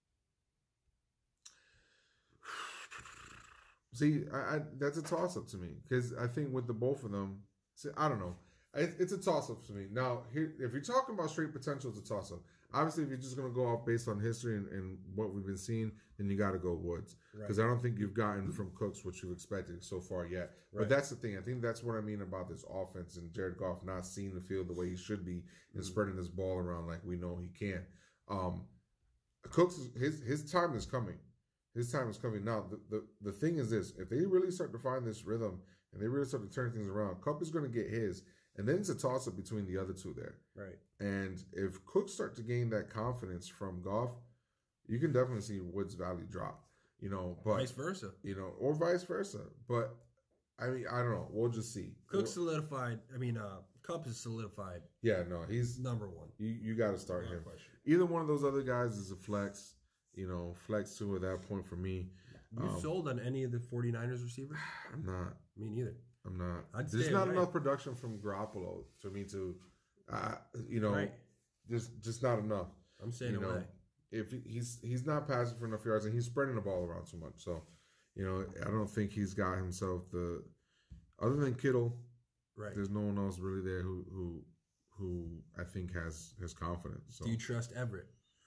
See, that's a toss up to me because I think with the both of them, I don't know. It's a toss up to me. Now, if you're talking about straight potential, it's a toss up. Obviously, if you're just going to go off based on history and what we've been seeing, then you got to go Woods because I don't think you've gotten from Cooks what you expected so far yet. Right. But that's the thing. I think that's what I mean about this offense and Jared Goff not seeing the field the way he should be and spreading this ball around like we know he can. Cooks, his time is coming. His time is coming. Now, the thing is this. If they really start to find this rhythm and they really start to turn things around, Kupp is going to get his. And then it's a toss-up between the other two there. Right. And if Cooks start to gain that confidence from Goff, you can definitely see Woods' value drop. But vice versa. Or vice versa. But, I mean, I don't know. We'll just see. Cooks solidified. I mean, Kupp is solidified. Yeah, no, he's number one. You got to start him. Either one of those other guys is a flex. Flex 2 at that point for me. You sold on any of the 49ers receivers? I'm not. Me neither. I'm not. There's not enough production from Garoppolo for me to, right. just not enough. I'm saying away. If he's not passing for enough yards and he's spreading the ball around too much. So, I don't think he's got himself other than Kittle. Right. There's no one else really there who I think has confidence. So. Do you trust Everett?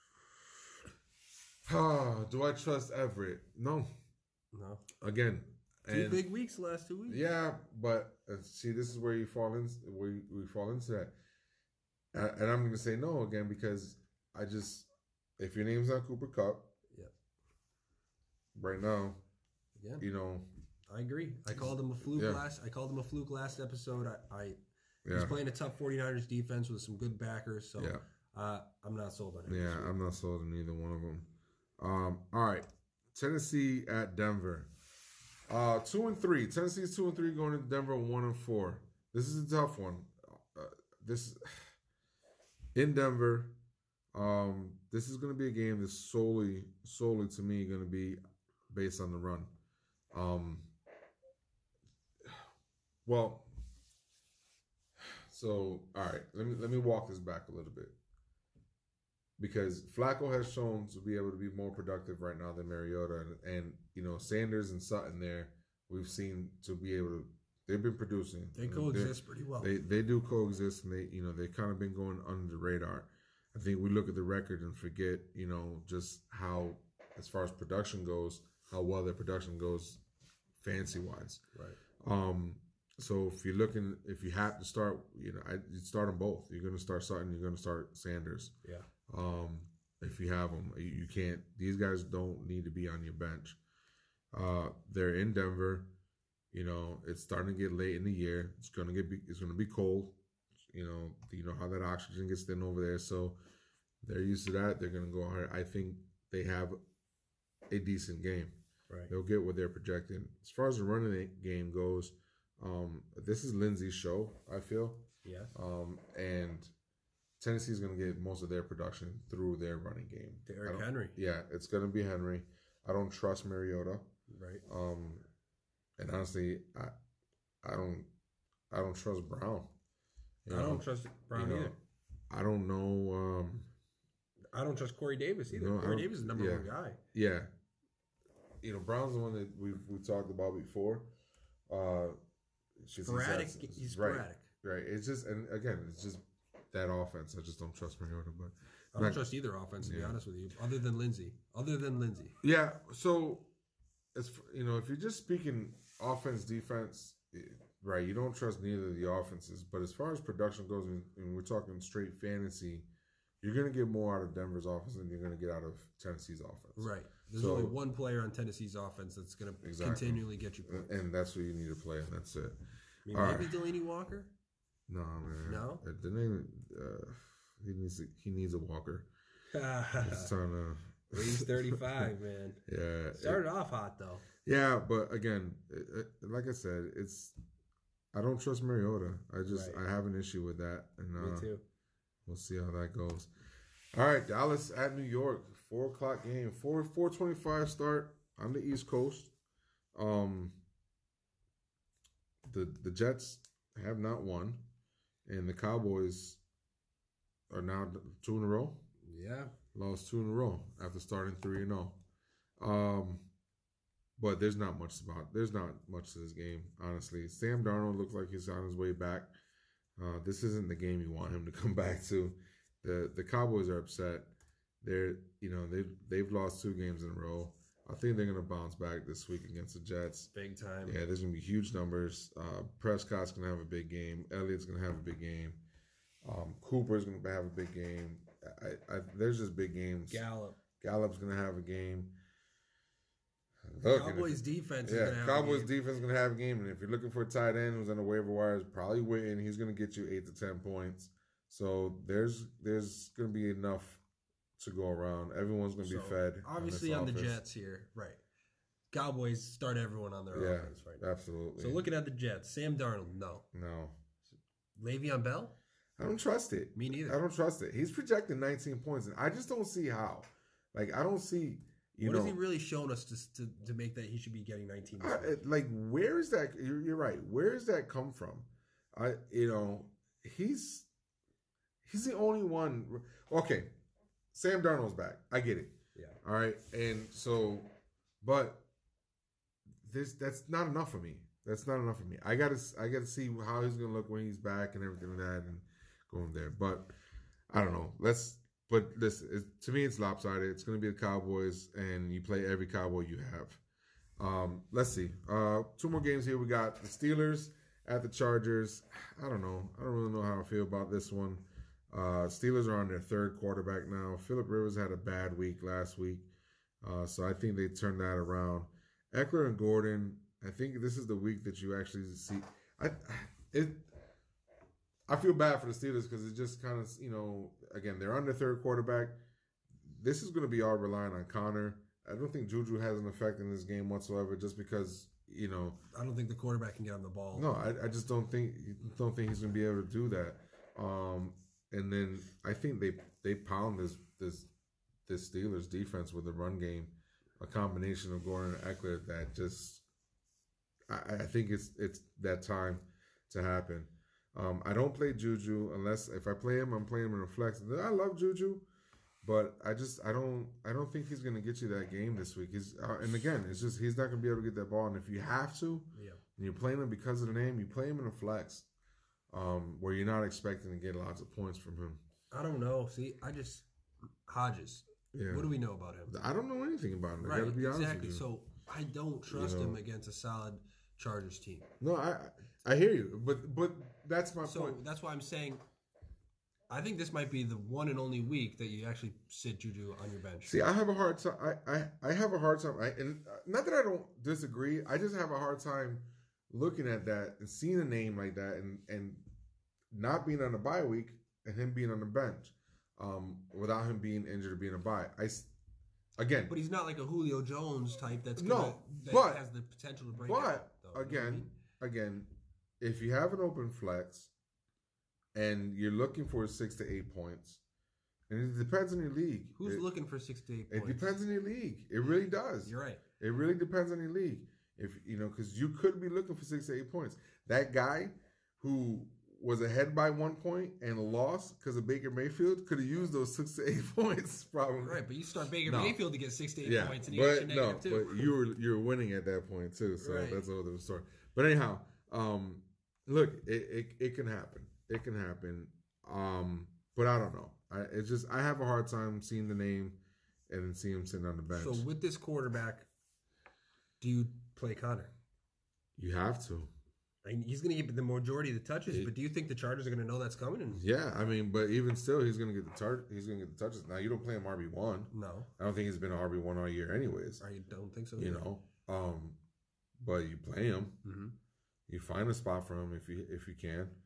Do I trust Everett? No. Again. 2 big weeks the last 2 weeks. Yeah, but see, this is where you fall in. We fall into that, and I'm going to say no again because if your name's not Cooper Kupp, right now, I agree. I called him a fluke last. I called him a fluke last episode. Yeah. He's playing a tough 49ers defense with some good backers. So I'm not sold on him. Yeah, I'm not sold on either one of them. All right. Tennessee at Denver. 2-3. Tennessee's 2-3 going to Denver 1-4. This is a tough one. This in Denver. This is going to be a game that's solely to me going to be based on the run. Well, so all right, let me walk this back a little bit, because Flacco has shown to be able to be more productive right now than Mariota, and Sanders and Sutton there we've seen to be able to. They've been producing. They coexist pretty well. They do coexist, and they kind of been going under the radar. I think we look at the record and forget, just how, as far as production goes, how well their production goes, fancy wise. Right. So if you have to start, you start them both. You're going to start Sutton. You're going to start Sanders. Yeah. If you have them, you can't. These guys don't need to be on your bench. They're in Denver. It's starting to get late in the year. It's going to be cold. You know how that oxygen gets thin over there. So they're used to that. They're going to go hard. I think they have a decent game. Right. They'll get what they're projecting. As far as the running game goes, this is Lindsey's show, I feel. Yes. And Tennessee's going to get most of their production through their running game. Derrick Henry. Yeah, it's going to be Henry. I don't trust Mariota. Right. And honestly, I don't trust Brown. I don't trust Brown either. I don't know. I don't trust Corey Davis either. Corey Davis is the number one guy. Yeah. Brown's the one that we talked about before. Sporadic. He's sporadic. Right. It's just, and again, it's just that offense. I just don't trust Mariota. But I don't trust either offense, to be honest with you, other than Lindsey. Yeah. So, if you're just speaking offense, defense, right, you don't trust neither of the offenses. But as far as production goes, and we're talking straight fantasy, you're going to get more out of Denver's offense than you're going to get out of Tennessee's offense. Right. There's only one player on Tennessee's offense that's going to continually get you points. And that's who you need to play, and that's it. Maybe Delanie Walker? No, man. No? The name, he needs a walker. He's trying to... He's 35, man. Yeah. Started off hot, though. Yeah, but again, like I said, I don't trust Mariota. I have an issue with that. And, me too. We'll see how that goes. All right, Dallas at New York, 4:00 game, 4:25 start on the East Coast. The Jets have not won, and the Cowboys are now 2 in a row. Yeah, lost 2 in a row after starting 3-0. But there's not much to this game, honestly. Sam Darnold looks like he's on his way back. This isn't the game you want him to come back to. The Cowboys are upset. They've lost 2 games in a row. I think they're gonna bounce back this week against the Jets. Big time. Yeah, there's gonna be huge numbers. Prescott's gonna have a big game. Elliott's gonna have a big game. Cooper's gonna have a big game. There's just big games. Gallup's gonna have a game. Cowboys defense is going to have Cowboys defense is going to have a game. And if you're looking for a tight end who's on the waiver wire, it's probably Witten. He's going to get you 8 to 10 points. So there's going to be enough to go around. Everyone's going to be fed. Obviously on the Jets here. Right. Cowboys start everyone on their offense right now. Absolutely. So looking at the Jets, Sam Darnold, no. Le'Veon Bell? I don't trust it. Me neither. I don't trust it. He's projecting 19 points, and I just don't see how. I don't see... What has he really shown us to make that he should be getting 19? Where is that? You're right. Where does that come from? He's the only one. Okay, Sam Darnold's back. I get it. Yeah. All right, and so, but that's not enough for me. That's not enough for me. I gotta see how he's gonna look when he's back and everything like that, and going there. But I don't know. But listen, to me, it's lopsided. It's going to be the Cowboys, and you play every Cowboy you have. Let's see. 2 more games here. We got the Steelers at the Chargers. I don't know. I don't really know how I feel about this one. Steelers are on their 3rd quarterback now. Phillip Rivers had a bad week last week, so I think they turned that around. Eckler and Gordon, I think this is the week that you actually see. I feel bad for the Steelers because it's just kind of, again, they're on their third quarterback. This is going to be all relying on Connor. I don't think Juju has an effect in this game whatsoever just because, I don't think the quarterback can get on the ball. No, I just don't think he's going to be able to do that. And then I think they pound this Steelers defense with the run game, a combination of Gordon and Eckler that just I think it's that time to happen. I don't play Juju unless if I play him, I'm playing him in a flex. I love Juju, but I don't think he's gonna get you that game this week. And again, it's just he's not gonna be able to get that ball. And if you have to, and you're playing him because of the name, you play him in a flex, where you're not expecting to get lots of points from him. I don't know. See, Hodges. Yeah. What do we know about him? I don't know anything about him. Right, I gotta be honest with you. So I don't trust him against a solid Chargers team. No, I hear you, but that's my point. So that's why I'm saying I think this might be the one and only week that you actually sit Juju on your bench. See, I have a hard time. I have a hard time. And not that I don't disagree. I just have a hard time looking at that and seeing a name like that and not being on a bye week and him being on the bench without him being injured or being a bye. Again, but he's not like a Julio Jones type that has the potential to break out. Though, again, if you have an open flex and you're looking for 6 to 8 points, and it depends on your league. Who's looking for 6 to 8 points? It depends on your league. It really does. You're right. It really depends on your league. If because you could be looking for 6 to 8 points. That guy who was ahead by 1 point and lost because of Baker Mayfield could have used those 6 to 8 points probably. Right, but you start Baker Mayfield to get 6 to 8 points and you get your negative too. But you were winning at that point too, so that's a whole different story. But anyhow, look, it can happen. It can happen. But I don't know. I have a hard time seeing the name and then see him sitting on the bench. So with this quarterback, do you play Connor? You have to. He's going to get the majority of the touches, but do you think the Chargers are going to know that's coming? Yeah, I mean, but even still, he's going to get the He's going to get the touches. Now, you don't play him RB1. No, I don't think he's been an RB1 all year, anyways. I don't think so. But you play him. Mm-hmm. You find a spot for him if you can.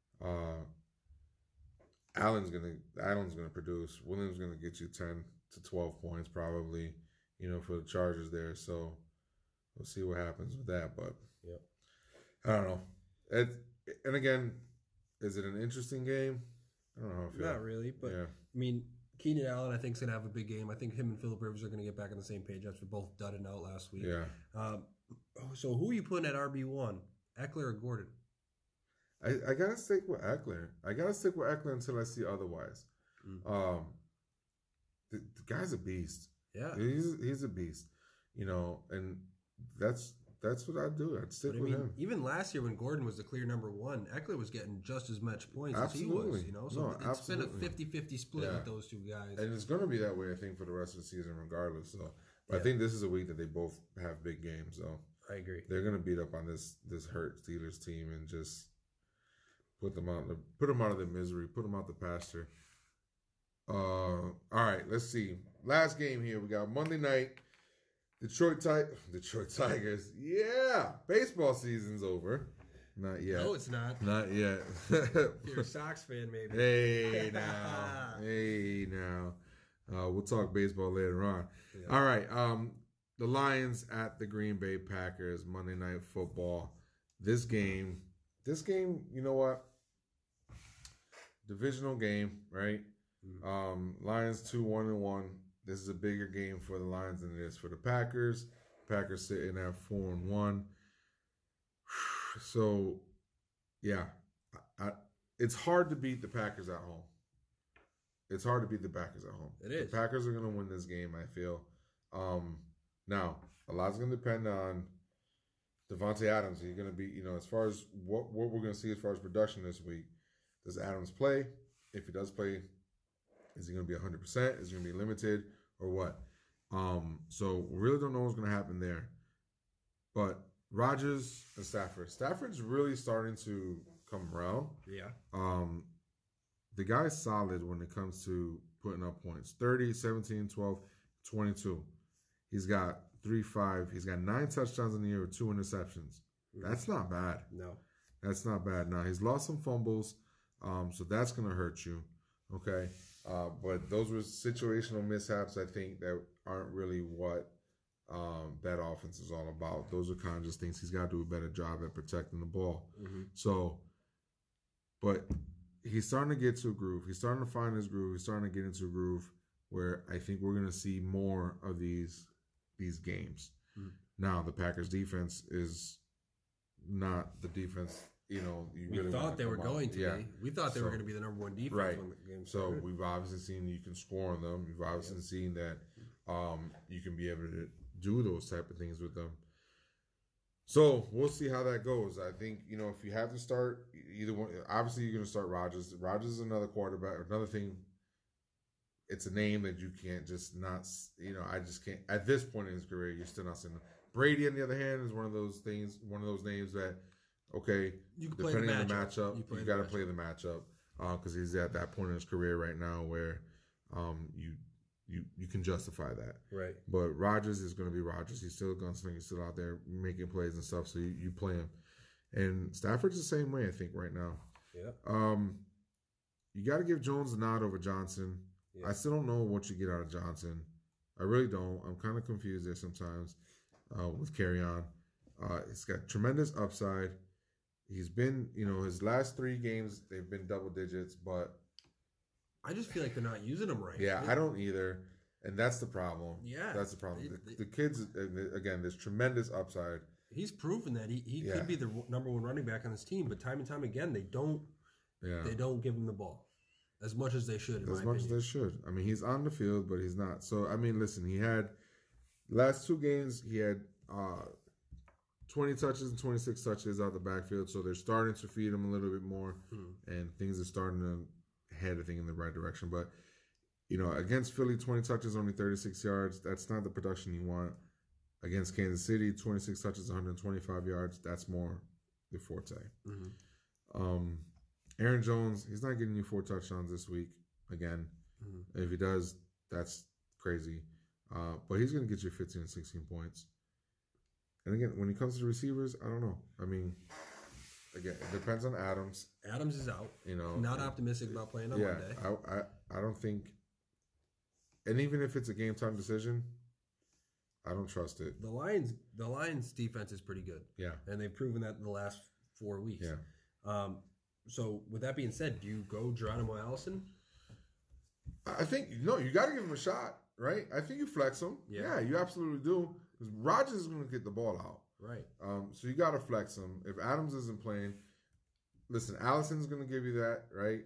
Allen's gonna produce. Williams gonna get you 10 to 12 points probably. For the Chargers there. So we'll see what happens with that, but. Yep. I don't know. And again, is it an interesting game? I don't know how I feel. Not really, but I mean, Keenan Allen, I think, is going to have a big game. I think him and Phillip Rivers are going to get back on the same page after both dudding out last week. Yeah. So who are you putting at RB1? Eckler or Gordon? I gotta stick with Eckler. Until I see otherwise. The guy's a beast. Yeah, he's a beast. And that's what I'd do. I'd stick with him. Even last year when Gordon was the clear number one, Eckler was getting just as much points as he was. So it's been a 50-50 split with those two guys. And it's going to be that way, I think, for the rest of the season regardless. So, but I think this is a week that they both have big games. So I agree. They're going to beat up on this hurt Steelers team and just put them out of their misery, put them out the pasture. All right, let's see. Last game here. We got Monday night. Detroit Tigers. Yeah. Baseball season's over. Not yet. No, it's not. Not yet. If you're a Sox fan, maybe. Hey, now. We'll talk baseball later on. Yeah. All right. The Lions at the Green Bay Packers, Monday Night Football. This game, you know what? Divisional game, right? Mm-hmm. Lions 2-1-1. This is a bigger game for the Lions than it is for the Packers. Packers sitting at 4-1. So, yeah, it's hard to beat the Packers at home. It is. The Packers are going to win this game, I feel. Now, a lot's going to depend on Devontae Adams. He's going to be, as far as what we're going to see as far as production this week. Does Adams play? If he does play, is he going to be 100%? Is he going to be limited or what? So we really don't know what's going to happen there. But Rodgers and Stafford's really starting to come around. Yeah. The guy's solid when it comes to putting up points. 30, 17, 12, 22. He's got 3-5. He's got 9 touchdowns in the year with 2 interceptions. That's not bad. No. That's not bad. Now, he's lost some fumbles. So that's going to hurt you. Okay. But those were situational mishaps, I think, that aren't really what that offense is all about. Those are kind of just things he's got to do a better job at protecting the ball. Mm-hmm. So, but he's starting to get to a groove. He's starting to find his groove. He's starting to get into a groove where I think we're going to see more of these games. Mm-hmm. Now, the Packers defense is not the defense, we really thought they were going to be. We thought they were going to be the number one defense when the game started. So we've obviously seen you can score on them. We've obviously seen that you can be able to do those type of things with them. So we'll see how that goes. I think, if you have to start either one, obviously you're going to start Rodgers. Rodgers is another quarterback. Another thing, it's a name that you can't just not, I just can't. At this point in his career, you're still not seeing him. Brady, on the other hand, is one of those names that, okay, depending on the matchup, you got to play the matchup because he's at that point in his career right now where you can justify that. Right. But Rodgers is going to be Rodgers. He's still a gunslinger. He's still out there making plays and stuff, so you play him. And Stafford's the same way, I think, right now. Yeah. You got to give Jones a nod over Johnson. Yeah. I still don't know what you get out of Johnson. I really don't. I'm kind of confused there sometimes with Kerryon. He's got tremendous upside. He's been, his last 3 games, they've been double digits, but I just feel like they're not using him right. Yeah, I don't either. And that's the problem. Yeah. That's the problem. The kids, again, there's tremendous upside. He's proven that he could be the number 1 running back on this team, but time and time again, they don't give him the ball as much as they should, as much as they should. I mean, he's on the field, but he's not. So, I mean, listen, he had last 2 games, he had 20 touches and 26 touches out the backfield. So they're starting to feed him a little bit more, and things are starting to head, I think, in the right direction. But, against Philly, 20 touches, only 36 yards. That's not the production you want. Against Kansas City, 26 touches, 125 yards. That's more the forte. Mm-hmm. Aaron Jones, he's not getting you 4 touchdowns this week again. Mm-hmm. If he does, that's crazy. But he's going to get you 15 and 16 points. And again, when it comes to the receivers, I don't know. I mean, again, it depends on Adams. Adams is out. Not optimistic about playing on Monday. I don't think. And even if it's a game time decision, I don't trust it. The Lions defense is pretty good. Yeah, and they've proven that in the last 4 weeks. Yeah. So with that being said, do you go Geronimo Allison? I think you got to give him a shot, right? I think you flex him. Yeah, you absolutely do. Because Rodgers is going to get the ball out. Right. So you got to flex him. If Adams isn't playing, listen, Allison's going to give you that, right?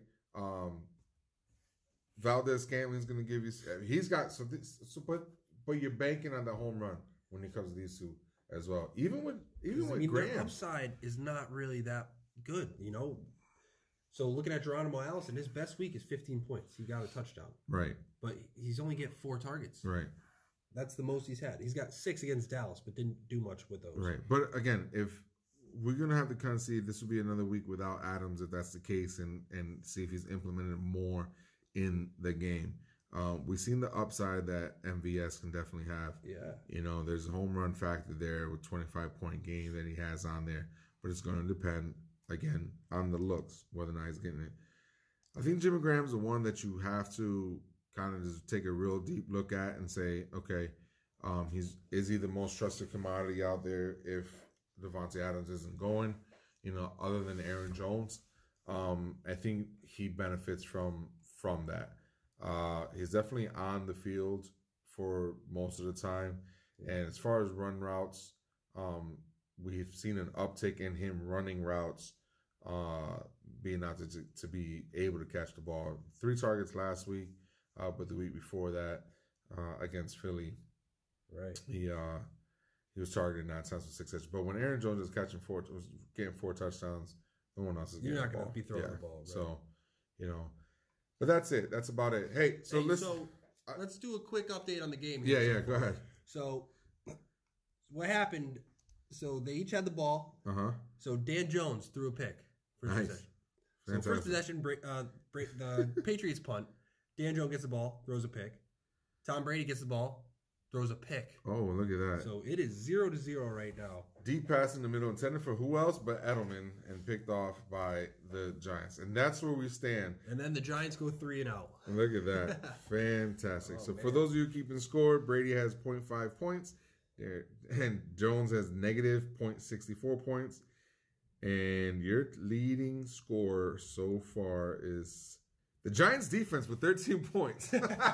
Valdez-Scantling's going to give you. He's got but you're banking on the home run when it comes to these two as well. Even with Graham, their upside is not really that good, So looking at Geronimo Allison, his best week is 15 points. He got a touchdown. Right. But he's only get 4 targets. Right. That's the most he's had. He's got 6 against Dallas, but didn't do much with those. Right. But again, if we're going to have to kind of see, this will be another week without Adams, if that's the case, and see if he's implemented more in the game. We've seen the upside that MVS can definitely have. Yeah. There's a home run factor there with 25-point game that he has on there. But it's going to depend, again, on the looks, whether or not he's getting it. I think Jimmy Graham's the one that you have to kind of just take a real deep look at and say, okay, is he the most trusted commodity out there if Davante Adams isn't going, other than Aaron Jones? I think he benefits from that. He's definitely on the field for most of the time. And as far as run routes, we've seen an uptick in him running routes, being out to be able to catch the ball. 3 targets last week, but the week before that, against Philly, right, he was targeted 9 times for 6 catches. But when Aaron Jones is getting 4 touchdowns, no one else is getting the ball. You're not going to be throwing the ball. Right? So, but that's it. That's about it. Hey, let's do a quick update on the game here. Yeah, go ahead. So, what happened? So they each had the ball. So Dan Jones threw a pick. Nice. So first possession, the Patriots punt. Dan Jones gets the ball, throws a pick. Tom Brady gets the ball, throws a pick. Oh, look at that. So it is 0-0 right now. Deep pass in the middle, intended for who else but Edelman, and picked off by the Giants. And that's where we stand. And then the Giants go 3-0. Look at that. Fantastic. So for those of you keeping score, Brady has 0.5 points. And Jones has negative 0.64 points. And your leading scorer so far is the Giants defense with 13 points.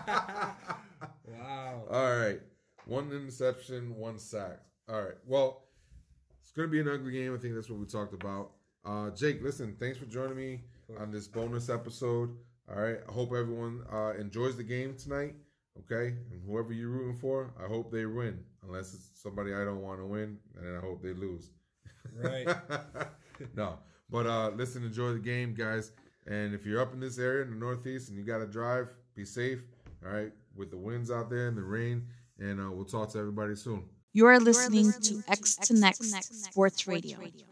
Wow. All right. 1 interception, 1 sack. All right. Well, it's going to be an ugly game. I think that's what we talked about. Jake, listen, thanks for joining me on this bonus episode. All right. I hope everyone enjoys the game tonight. Okay. And whoever you're rooting for, I hope they win. Unless it's somebody I don't want to win, and I hope they lose. Right. No. But listen, enjoy the game, guys. And if you're up in this area in the Northeast and you got to drive, be safe. All right. With the winds out there and the rain. And we'll talk to everybody soon. You are listening to X to Next Sports Radio.